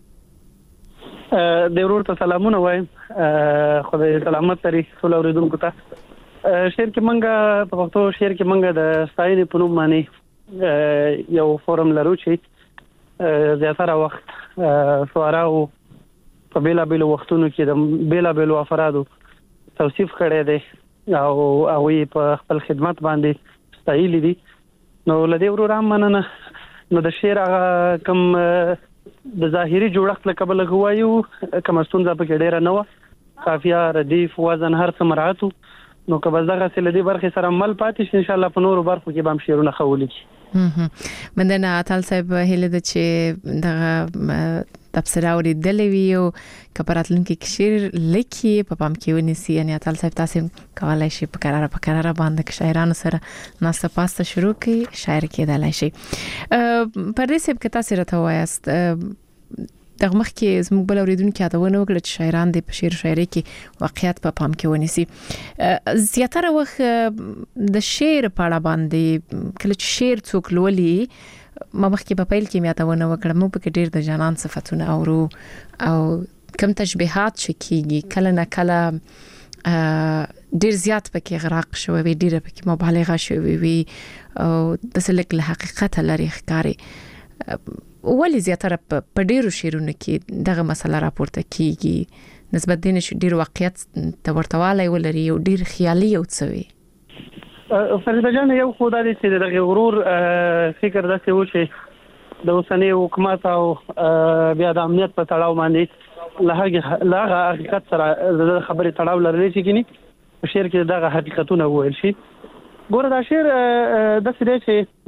باندې د ورور ته سلامونه وایم خدای سلامت لري ټول اوریدونکو ته شعر کې منګه په پښتو شعر کې منګه د ستاینې په نوم باندې یو فورم لرو چې زیاتره وخت شعراو په بیلا بیلو وختونو کې د بیلا بیلو افرادو توصیف کړی دی او هغه په خپل خدمت باندې ستایلی دي نو لدی ورور هم مننه نو د شعر هغه کوم د ظاهري جوړښت لکه بل غوایو کوم ستونزه په کې ډیره نه و قافیه ردیف وزن هر څه مراعات نو که بس دغه سره دې برخه سره مل پاتې شي ان شاء الله په نورو برخو کې به هم شعرونه خولي مننه اتل صاحب هله د چې دغه تبصره اوریدلې وي او کبراتلونکو کې شعر لیکي په پام کې ونیسي. یعنی اتل صاحب تاسو کولای شي په قرار په قرار باندې شاعرانو سره ناسته پاسته شروع کړي، شاعر کېدلای شي. پردې صاحب که تاسو راته وایاست دغه مخ کې زموږ بل اوریدونکو یادونه وکړه چې شاعران د شعر و شاعري کې واقعیت په پام کې ونیسي. زیاتره وخت د شعر په اړه باندې کله چې شعر څوک لولي، ما مخکې په پیل کې یادونه وکړه موږ په ډېر د جانان صفاتونه اورو او کم تشبیهات شکیږي، کله نه کله ډېر زیات پکې غرق شوی وي، ډېر پکې مبالغه شوی وي او د سلک له حقیقت لري ښکاري. ولی زیاتره په ډیرو شعرونو کې دغه مسله راپورته کیږي نسبت دین چې ډیر واقعیت ته ورتواله ولري او ډیر خیالي او څوي. فریده جان یو خدای دې چې دغه غرور فکر داسې و چې د اوسنۍ حکومت او بیا د امنیت په تړاو باندې لهغه لهغه حقیقت سره د خبرې تړاو لري چې کینی په شعر کې دغه حقیقتونه وویل شي. ګوره دا شعر د سړي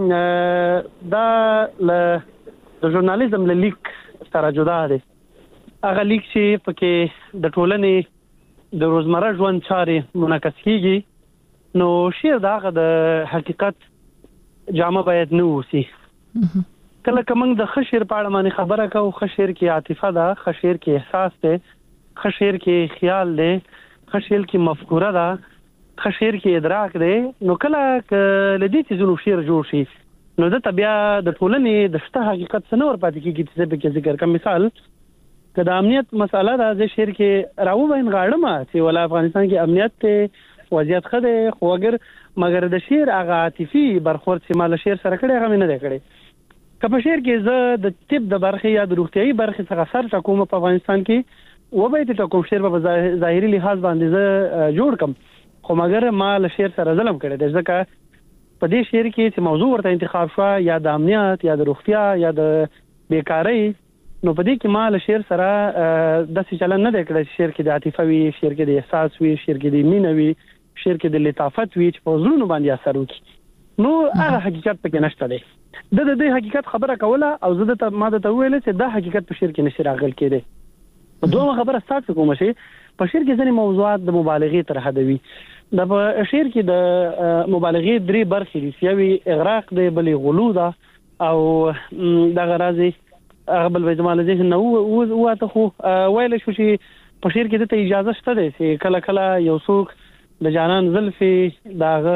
چې دا ل د ژورنالیزم له لیک سره جدا دی. هغه لیک چې پکې د ټولنې د روزمره ژوند چارې منعکس کیږي، نو شعر دغه د حقیقت جامه باید نه وسی. کله کوم د خشیر په اړه باندې خبره کوو، خشیر کې عاطفه ده، خشیر کې احساس ده، خشیر کې خیال ده، خشیر کې مفکوره ده، خشیر کې ادراک ده. نو کله لدې چې زنو شعر جوړ شي نو د طبيعه د ټولنې د شته حقیقت څخه نور پاتې کیږي. چې به کې ذکر کوم مثال کله امنیت مسله ده، د شعر کې راوبین غاړم چې ولا افغانستان کې امنیت ته وضعیت خده، خو اگر مگر د شعر هغه عاطفي برخورد چې مال شعر سره کړي هغه نه دی کړي. که په شعر کې زه د طب د برخې یا د روغتيایي برخې څخه سر ټکوم په افغانستان کې و به ته ټکوم شعر په ظاهري لحاظ باندې زه جوړ کم، خو مگر مال شعر سره ظلم کړي د ځکه په دې شعر کې چې موضوع ورته انتخاب شو یا د امنیت یا د روغتیا یا د بیکاری، نو په دې کې مال شعر سره د څه چلن نه کړی. شعر کې د عاطفه وي، شعر کې د احساس وي، شعر کې د مینه وي، شعر کې د لطافت وي چې په زړونو باندې اثر وکړي. نو هغه حقیقت پکې نشته دی. د دې حقیقت خبره کوله او زه د ماده ته ویل چې دا حقیقت په شعر کې نشي راغل کېده. دوه خبره ستاسو کوم شي په شعر کې ځینې موضوعات د مبالغې تر حد وي. د شعر کې د مبالغې درې برخې دي، یوې اغراق دی، بلې غلو ده او دغه راځي هغه بل وجمال ذهن نو واته خو ویل شو چې په شعر کې د اجازه شته دی چې کله کله یو څوک د جانان زلفي دغه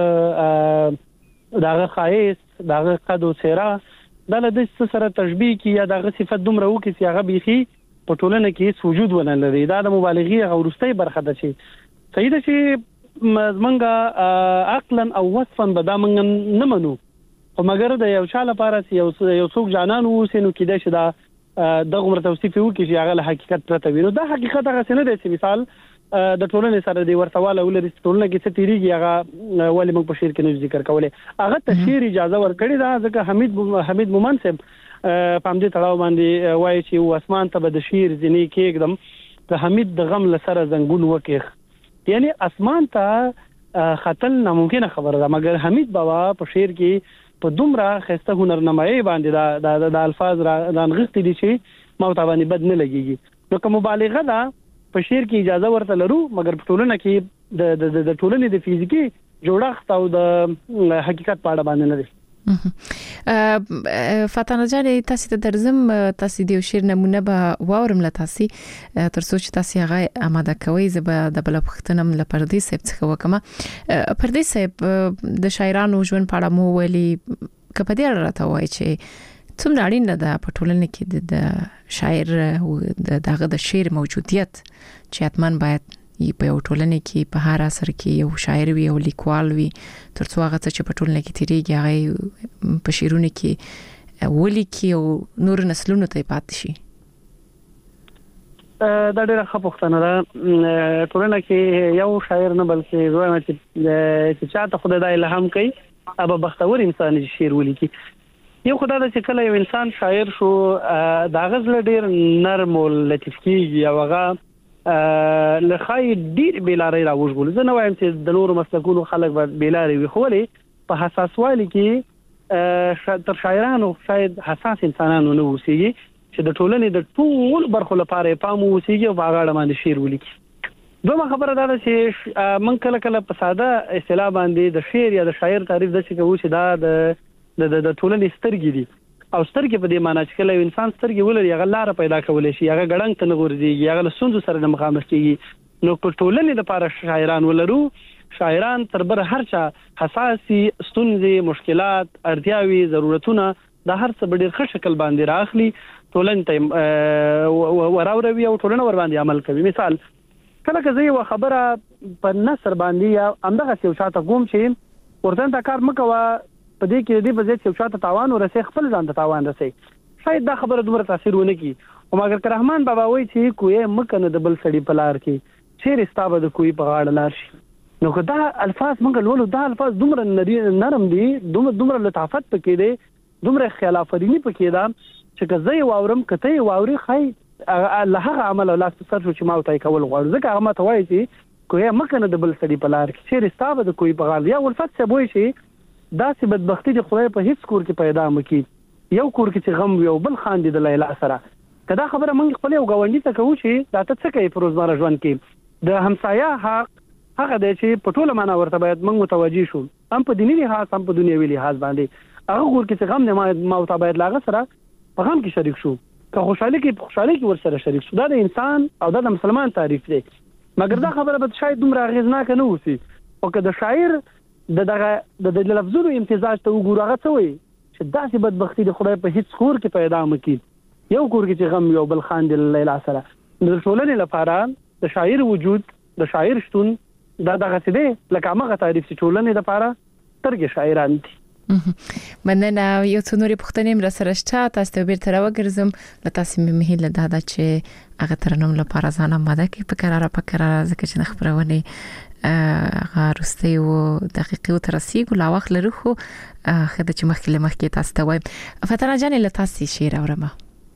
دغه خایس دغه قد او سیرا د لدې سره تشبیه کی یا دغه صفت دومره وکي چې هغه بيخي په ټولنه کې وجود ونه لري. دا د مبالغې غورستۍ برخه ده چې صحیح ده چې منګه عقلا او وصفا به دا منګ نه منو، خو مګر د یو چا لپاره یو یو څوک جانان وسینو کېده چې دا د عمر توصیف وکړي چې هغه حقیقت پرته وي. نو دا حقیقت هغه څه نه دی چې مثال د ټولنې سره دی ورتواله ولري، ټولنه کې څه تیریږي هغه ولې موږ په شعر کې نه ذکر کولای. هغه تشهیر اجازه ورکړي دا ځکه حمید حمید مومن صاحب په دې تړاو باندې وایي چې اسمان ته به د شعر ځنی کېږم ته حمید د غم لسره زنګون وکړ. یعنی اسمان ته خطل ناممکنه خبره ده، مګر حمید بابا په شعر کې په دومره خسته هنرنمایي باندې دا د الفاظ را نغښتي دي چې ما ته باندې بد نه لګيږي. نو کوم مبالغه ده په شعر کې اجازه ورته لرو، مګر په ټولنه کې د د ټولنې د فزیکی جوړښت او د حقیقت په اړه باندې نه دي. فاتانه جان تاسو ته درزم تاسو د شعر نمونه به واورم له تاسو تر څو چې تاسو هغه آماده کوي زه د بل پختنم له پردې صاحب څخه وکم. پردې صاحب د شاعرانو ژوند په اړه مو ویلي کپدې راته وایي چې څومره اړین ده په ټولنه کې د شاعر او دغه د شعر موجودیت چې اتمن باید په یو ټولنه کې په هر اثر کې یو شاعر وي او لیکوال وي تر څو هغه چې په ټولنه کې تیریږي هغه په شعرونو کې ولیکي او نور نسلونو ته پاتې شي. دا ډېره ښه پوښتنه ده. ټولنه کې یو شاعر نه بلکې وایم چې چاته خدای د الهام کوي ابا بختور انسان چې شعر ولیکي. یو خدای د چې کله یو انسان شاعر شو دا غزل ډېر نرم او لطیف کیږي او هغه لخای ډیر بیلاری راوځول. زه نه وایم چې د نورو مسلکونو خلک به بیلاری وي، خو لې په حساس والی کې تر شاعرانو شاید حساس انسانانو نه وسیږي. چې د ټولنې د ټول برخو لپاره پام وسیږي او هغه اړه باندې شعر ولیکي. دومره خبره ده چې من کله کله په ساده اصطلاح باندې د شعر یا د شاعر تعریف د څه کوي چې دا د د ټولنې سترګې دي او سترګې په دې معنی چې کله انسان سترګې ولري هغه لار پیدا کولای شي، هغه ګړنګ ته نه ورځي، هغه له ستونزو سره مخامخ کیږي. نو په ټولنې لپاره شاعران ولرو، شاعران تر بر هر چا حساسي ستونزې، مشکلات، اړتیاوي، ضرورتونه د هر څه په ډېر ښه شکل باندې راخلي، ټولنې ته وراوروي او ټولنه ور باندې عمل کوي. مثال کله که زه یو خبره په نثر باندې یا همدغه یو چاته کوم چې ورته دا کار مکوه په دې کې دې په ځای یو چاته تاوان ورسې خپل ځان ته تاوان رسې، شاید دا خبره دومره تاثیر ونه کړي. او مګر که رحمان بابا وایي چې کوی مکنه د بل سړي په لار کې چیرې ستا به د کوی په غاړه لار شي، نو که دا الفاظ موږ لولو دا الفاظ دومره نرم دي، دومره دومره لطافت پکې دی، دومره خیال آفریني پکې ده چې که زه یې واورم که ته یې واورې ښایي له هغه عمل او لاس په سر شو چې ما ورته کول غواړو. ځکه هغه ماته وایي چې کوی مکنه د بل سړي په لار کې چیرې ستا به د کوی په غاړه. یا الفت صاحب وایي چې داسې بدبختي د خدای په هیڅ کور کې پیدا مکي، یو کور کې چې غم وي او بل خاندي د لیلا سره. که دا خبره موږ خپل یو ګاونډي ته کوو چې دا ته څه کوي په روزمره ژوند کې، د همسایه حق هغه دی چې په ټوله معنا ورته باید موږ متوجي شو، هم په دیني لحاظ هم په دنیوي لحاظ باندې. هغه کور کې چې غم دی ما ورته باید لاغه سره په غم کې شریک شو، که خوشحالي کې په خوشحالي کې ورسره شریک شو. دا د انسان او دا د مسلمان تعریف دی. مګر دا خبره به شاید دومره اغېزناکه نه اوسي. او که د شاعر د دغه د لفظونو امتزاج ته وګورو هغه څه وایي چې داسې بدبختي د خدای په هیڅ کور کې پیدا مکي، یو کور کې چې غم یو بل خاندي له لیلا سره. د ټولنې لپاره د شاعر وجود، د شاعر شتون دا دغه څه دی لکه هغه تعریف چې ټولنې لپاره سترګې شاعران دي. مننه. یو څو نورې پوښتنې مې سره شته، تاسو ته بیرته راوګرځم. له تاسو مې هیله ده دا چې هغه ترنم لپاره ځان آماده کړئ په قراره په قراره، ځکه چې د خبرونې هغه وروستي و دقیقې تر رسیدو لا وخت لرو، خو خدای چې مخکې له مخکې تاسو ته وایم. فتنه جان له تاسو شعر اورم.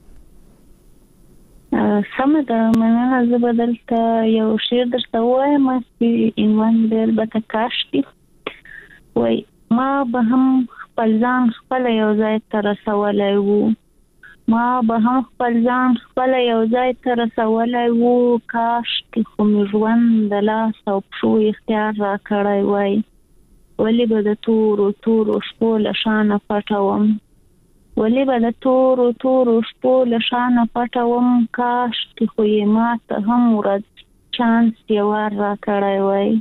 سمه ده، مننه. زه بدلته یو شعر درته وایم چې عنوان دی البته کاشکي. وای ما به هم خپل ځان خپل یو ځای ته رسولی وو، ما به هم خپل ځان خپل یو ځای ته رسولی وو، کاشکې خو مې ژوند د لاس او پښو اختیار را کړی وای، ولې به د تورو تورو شپو له شانه پټوم، ولې به د تورو تورو شپو له شانه پټوم، کاشکې خو یې ماته هم ورځ چانس یو وار را کړی وای،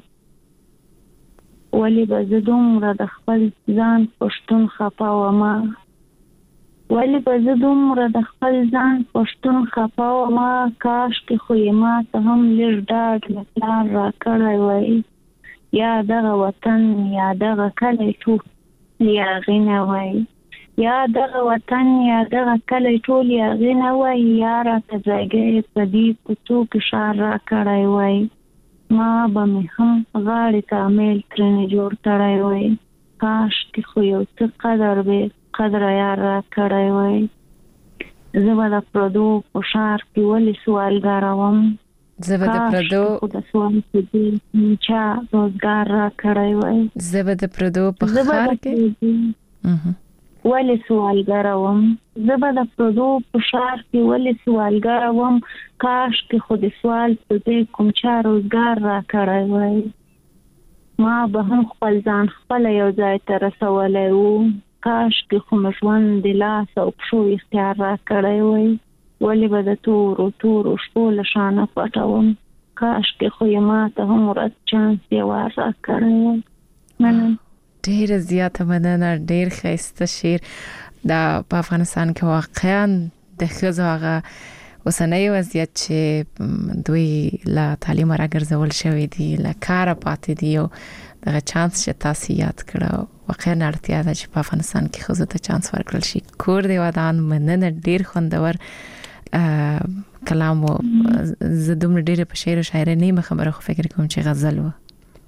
ولې به زه دومره د خپل ځان پښتون خفه ومه، ولې به زه دومره د خپل ځان پښتون خفه ومه، کاشکې خو یې ماته هم لږ ډاډ له پلار را کړی وای، یا دغه وطن یا دغه کلی ټول یاغینه وای، یا دغه وطن یا دغه کلی ټول یاغینه وای، یا راته ځایګی په دې کوڅو کې ښار را کړی وای، ما به مې هم غاړې ته امیل ترنې جوړ کړی وای، کاشکې خو یو څه قدر بې قدره یار را کړی وای، زه به د پردو په ښار کې ولې سوالګاره وم، زه به د پردو خو د سوال په دې چا روزګار را کړی وای، زه به د پردو په ښار کې ولې سوالګاره وم، زه به د پردو په ښار کې ولې سوالګاره وم، کاشکې خو د سوال په دې کوم چا روزګار را کړی وای، ما به هم خپل ځان خپل یو ځای ته رسولی وو، کاشکې خو مې ژوند د لاس او پښو اختیار را کړی وای، ولې به د تورو تورو شپو له شانه پټوم، کاشکې خو یې ماته هم ورځ چانس یو وار را کړی وای. مننه. ډېر زیاته مننه. ډېر ښایسته شعر. دا په افغانستان کې واقعا د ښځو هغه اوسنۍ وضعیت چې دوی له تعلیمه راګرځول شوي دي، له کاره پاتې دي، او دغه چانس چې تاسو یاد کړه واقعا اړتیا ده چې په افغانستان کې ښځو ته چانس ورکړل شي. کور دی ودان. مننه. ډېر خوندور کلام و. زه دومره ډېره په شعر او شاعرۍ نه یم خبره، خو فکر کوم چې غزل و.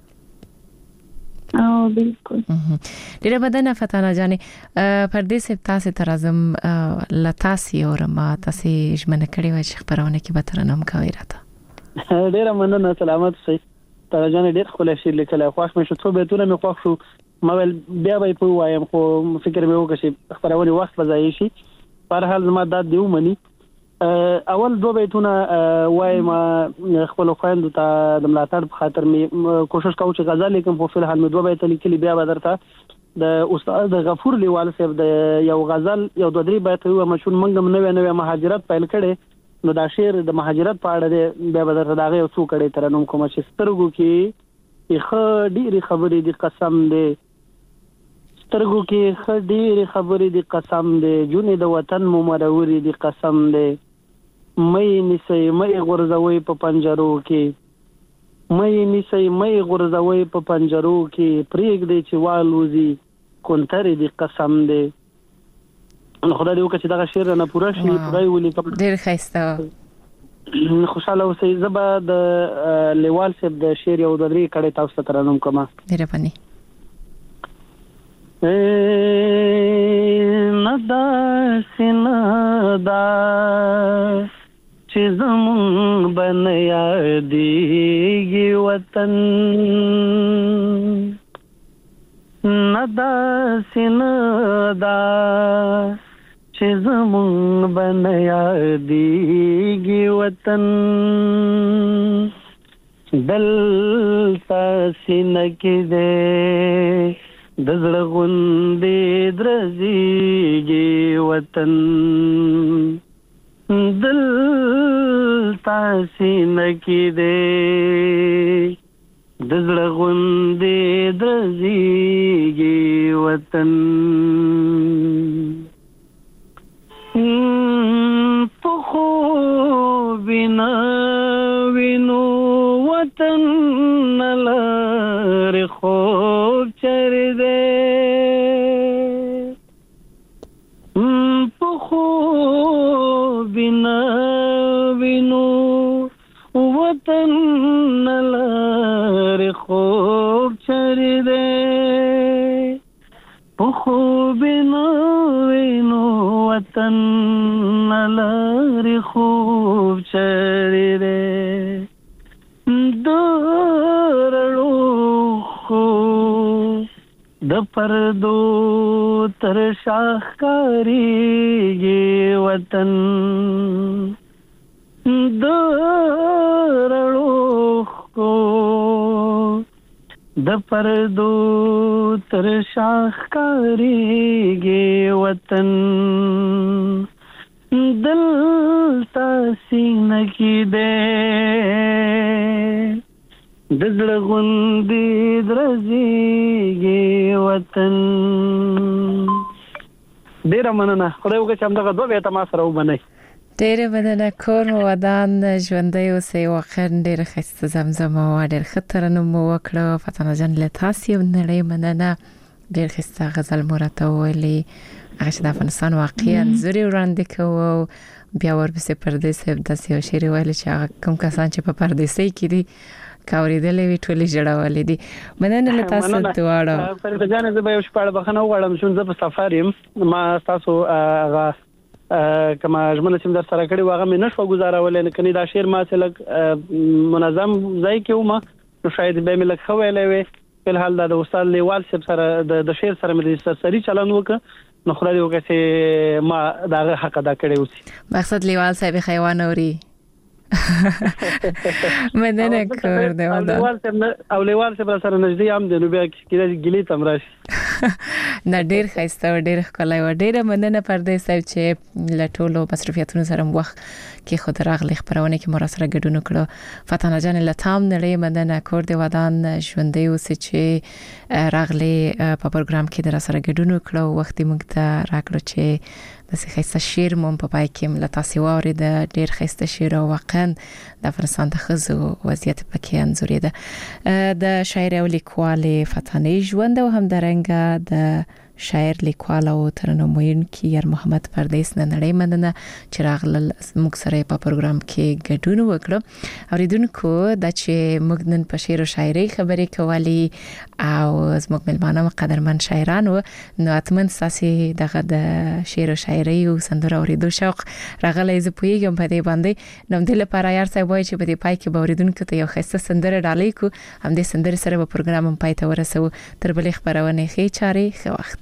او بالکل. ډیره بدنه فتانه جانې پردیس تاسو ته راځم. له تاسو اورم تاسو ژمنه کړې و چې خبرونه کې به ترنم کوي راته. ډیره مننه. سلامت شئ. تر جان ډیر خپل شعر لیکل خوښ مې شو، څو بیتونه مې خوښ شو، ما ول بیا به په وایم، خو فکر مې وکړ چې خبرونه وخت بځای شي. په هر حال زما دا دیو منی اول دوه بیتونه وایم خپل خويندو ته د ملاتړ په خاطر می کوشش کوم چې غزل لیکم په فل حال می دوه بیت لیکلي بیا به درته د استاد غفور لیوال صاحب د یو غزل یو دوه درې بیت یو مشهور منګم نوې نوې مهاجرت پیل کړي نو دا شعر د مهاجرت په اړه دی بیا به درته دا یو څو کړي ترنم کوم چې سترګو کې اخ ډېری خبرې دي قسم دی سترګو کې اخ ډېری خبرې دي قسم دی جونې د وطن مو مروري دي قسم دی مې نسي مې غرزوي په پنجرو کې مې نسي مې غرزوي په پنجرو کې پریګ دی چې والوزي کونتر دی قسم دی نو خدای دې وکړي چې دا شعر نه پوره شي پوره ولیکم ډېر ښایسته خوشاله اوسئ زبا د لیوال صاحب د شعر یو د درې کړي تاسو ته ترنم کوم مهرباني ندا سندا چې زمون بن یادېږي وطن ندا سندا چې زمون بن یادېږي وطن دلتا سینکې دې د زړه غوندې درځيږي وطن دل تاسې نکې دې د زړه غوندې درځيږي وطن په خوب نه وینو وطن لاره خوب چر دې په خوب نه وینو وطن لاره خوب چر دې په خوب نه وینو وطن لاره خوب چر دې دورړو خو د پردو تر شاهکاریږي وطن دورړو خو د پردو تر شاهکاریږي وطن دل تاسې نکې دې د زړه غوندې درځيږي وطن ډېره مننه خدای وکړي چې همدغه دوه بیته ما سره ومنئ ډېره مننه کور مو ودان ژوندی اوسئ واقعا ډېره ښایسته زمزمه وه ډېر ښه ترنم مو وکړه فاطمه جان له تاسې یو نړۍ مننه ډېر ښایسته غزل مو راته وویلې هغه چې د افغانستان واقعي انځور یې وړاندې کوه بیا ورپسې پردیس صاحب داسې یو شعر یې ویلی چې هغه کوم کسان چې په پردیسۍ کې دي کاورېدلې وي ټولې ژړولې دي مننه له تاسو دواړو فرید جان زه به یو شپه بخښنه وغواړم چې زه په سفر یم ما تاسو هغه کما ژمنه چې در سره کړې واغه مې نشو گزارولې نه کني دا شعر ما څه لګ منظم ځای کې ومه نو شاید به مې لګ خو ویلې وي په حال دا د استاد لیوال صاحب سره د شعر سره مې سرسري چلن وکړ نو خو دې وکړه چې ما دا حق ادا کړی اوسې مقصد لیوال صاحب حیوان اوري مننه کور دی ودا او لیوال صاحب سره نږدې هم دی نو بیا کله ګلی تم راشي نه ډیر ښایسته و ډیر ښکلی و ډیره مننه پردیس صاحب چې له ټولو مصروفیتونو سره وخت کې خود راغلی خبرونه کې مو سره ګډون کړو فاطمه جان له تام نړۍ مننه کور دی ودان ژوندۍ اوسې چې راغلی په پروګرام کې در سره ګډون کړو وخت موږ ته راکړو چې د ښایسته شعر مو په پای کې له تاسو ووري د ډیر ښایسته شعر او واقعا د افغانستان د ښځو وضعیت پکې انځورې ده د شاعر او لیکوال فتانه ژوند او همدارنګه د شاعر لیکوال او ترنموونکی یار محمد پردیس نړۍ مننه چې راغلل موږ سره په پروګرام کې ګډون وکړو اوریدونکو د چې موږ نن په شعر او شاعري خبرې کولې او زموږ ملمانه قدرمن شاعرانو نو اتمن ساسي دغه د شعر او شاعري او سندره اوریدو شوق راغلی ز پویګم په دې باندې نو د لپاره یار صاحب وایي چې په دې پای کې به اوریدونکو ته یو خسته سندره ډالې کو هم دې سندره سره په پروګرام پای ته ورسو تر بلې خبرونه خې چاري خو وخت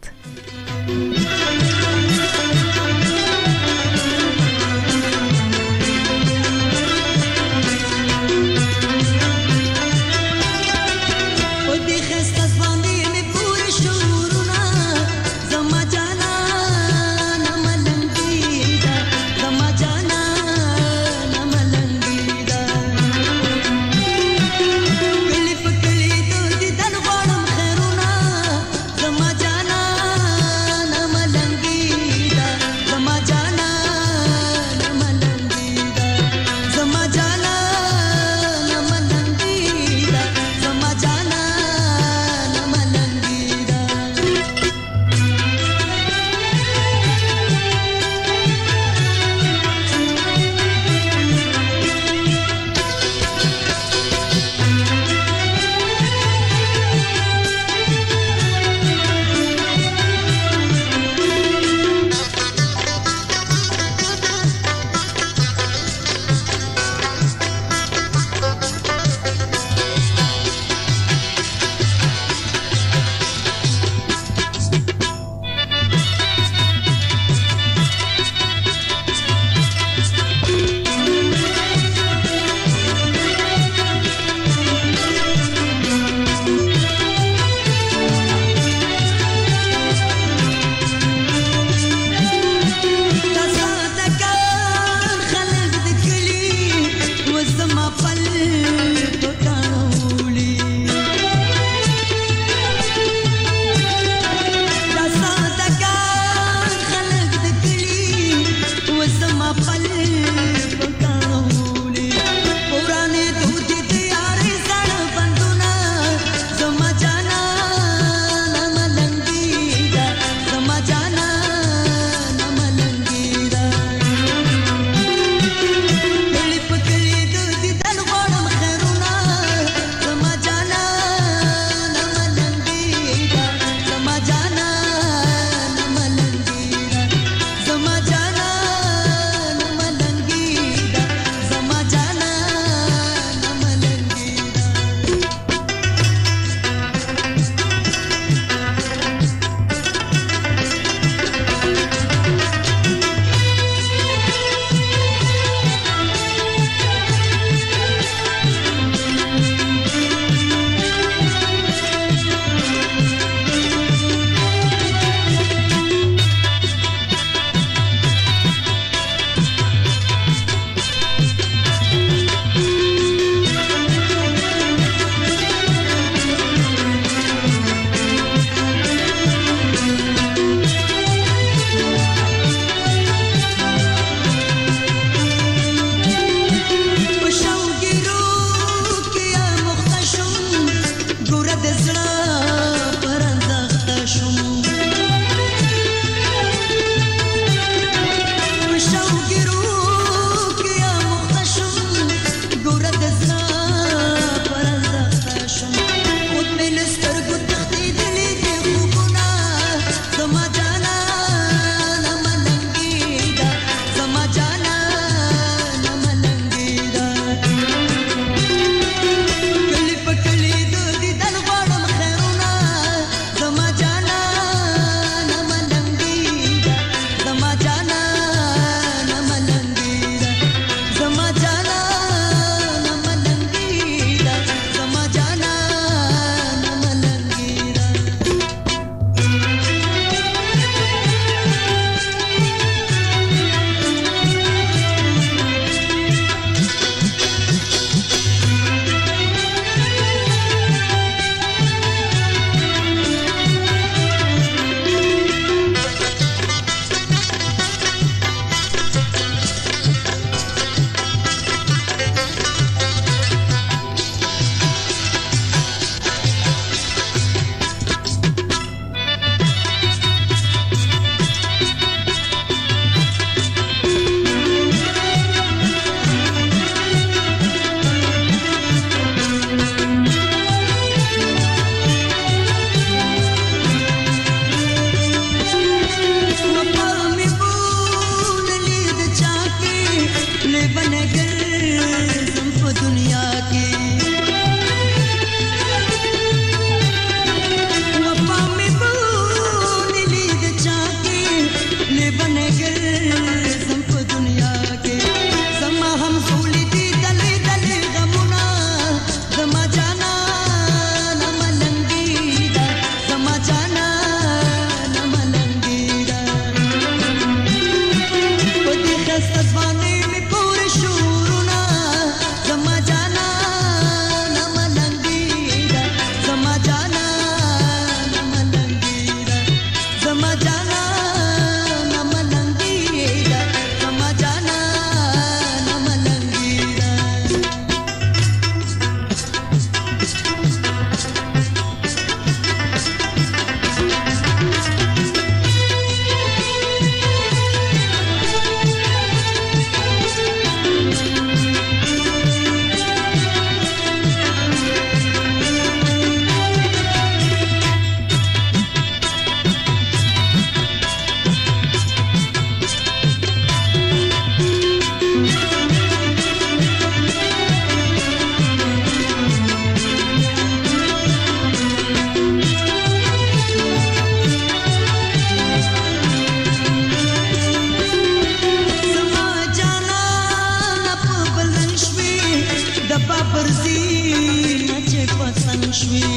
پتنګ شوي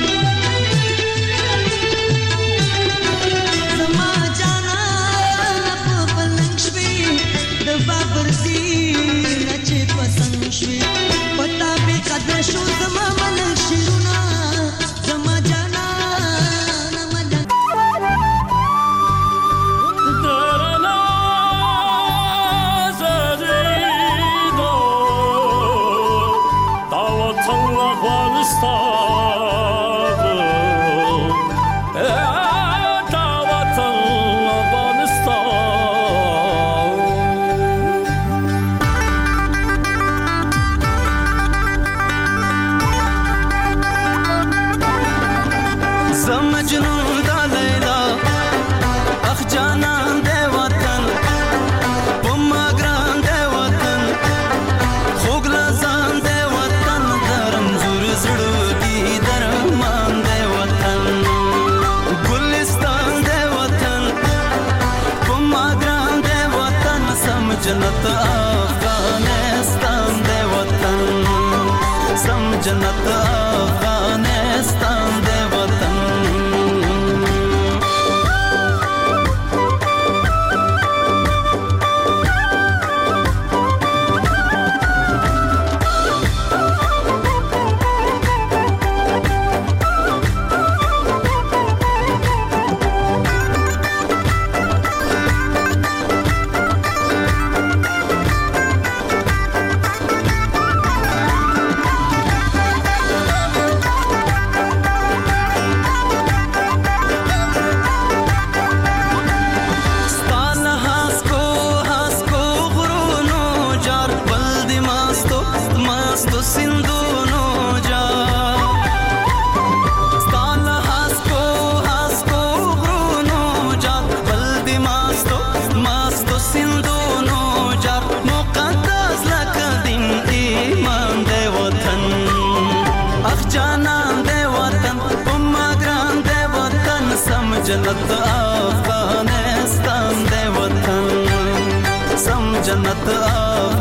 زما جانان په پلنګ شوي د بابر سین چې پسنګ شوي پتا به قدر شو زما ملنګ شیرونه زما جانان مدن درنا زریدو دعوتن افغانستان जन्नत अफगानिस्तान दे वतन सम जन्नत अफगानिस्तान दे वतन जन्नत अफगानिस्तान दे वतन सम जन्नत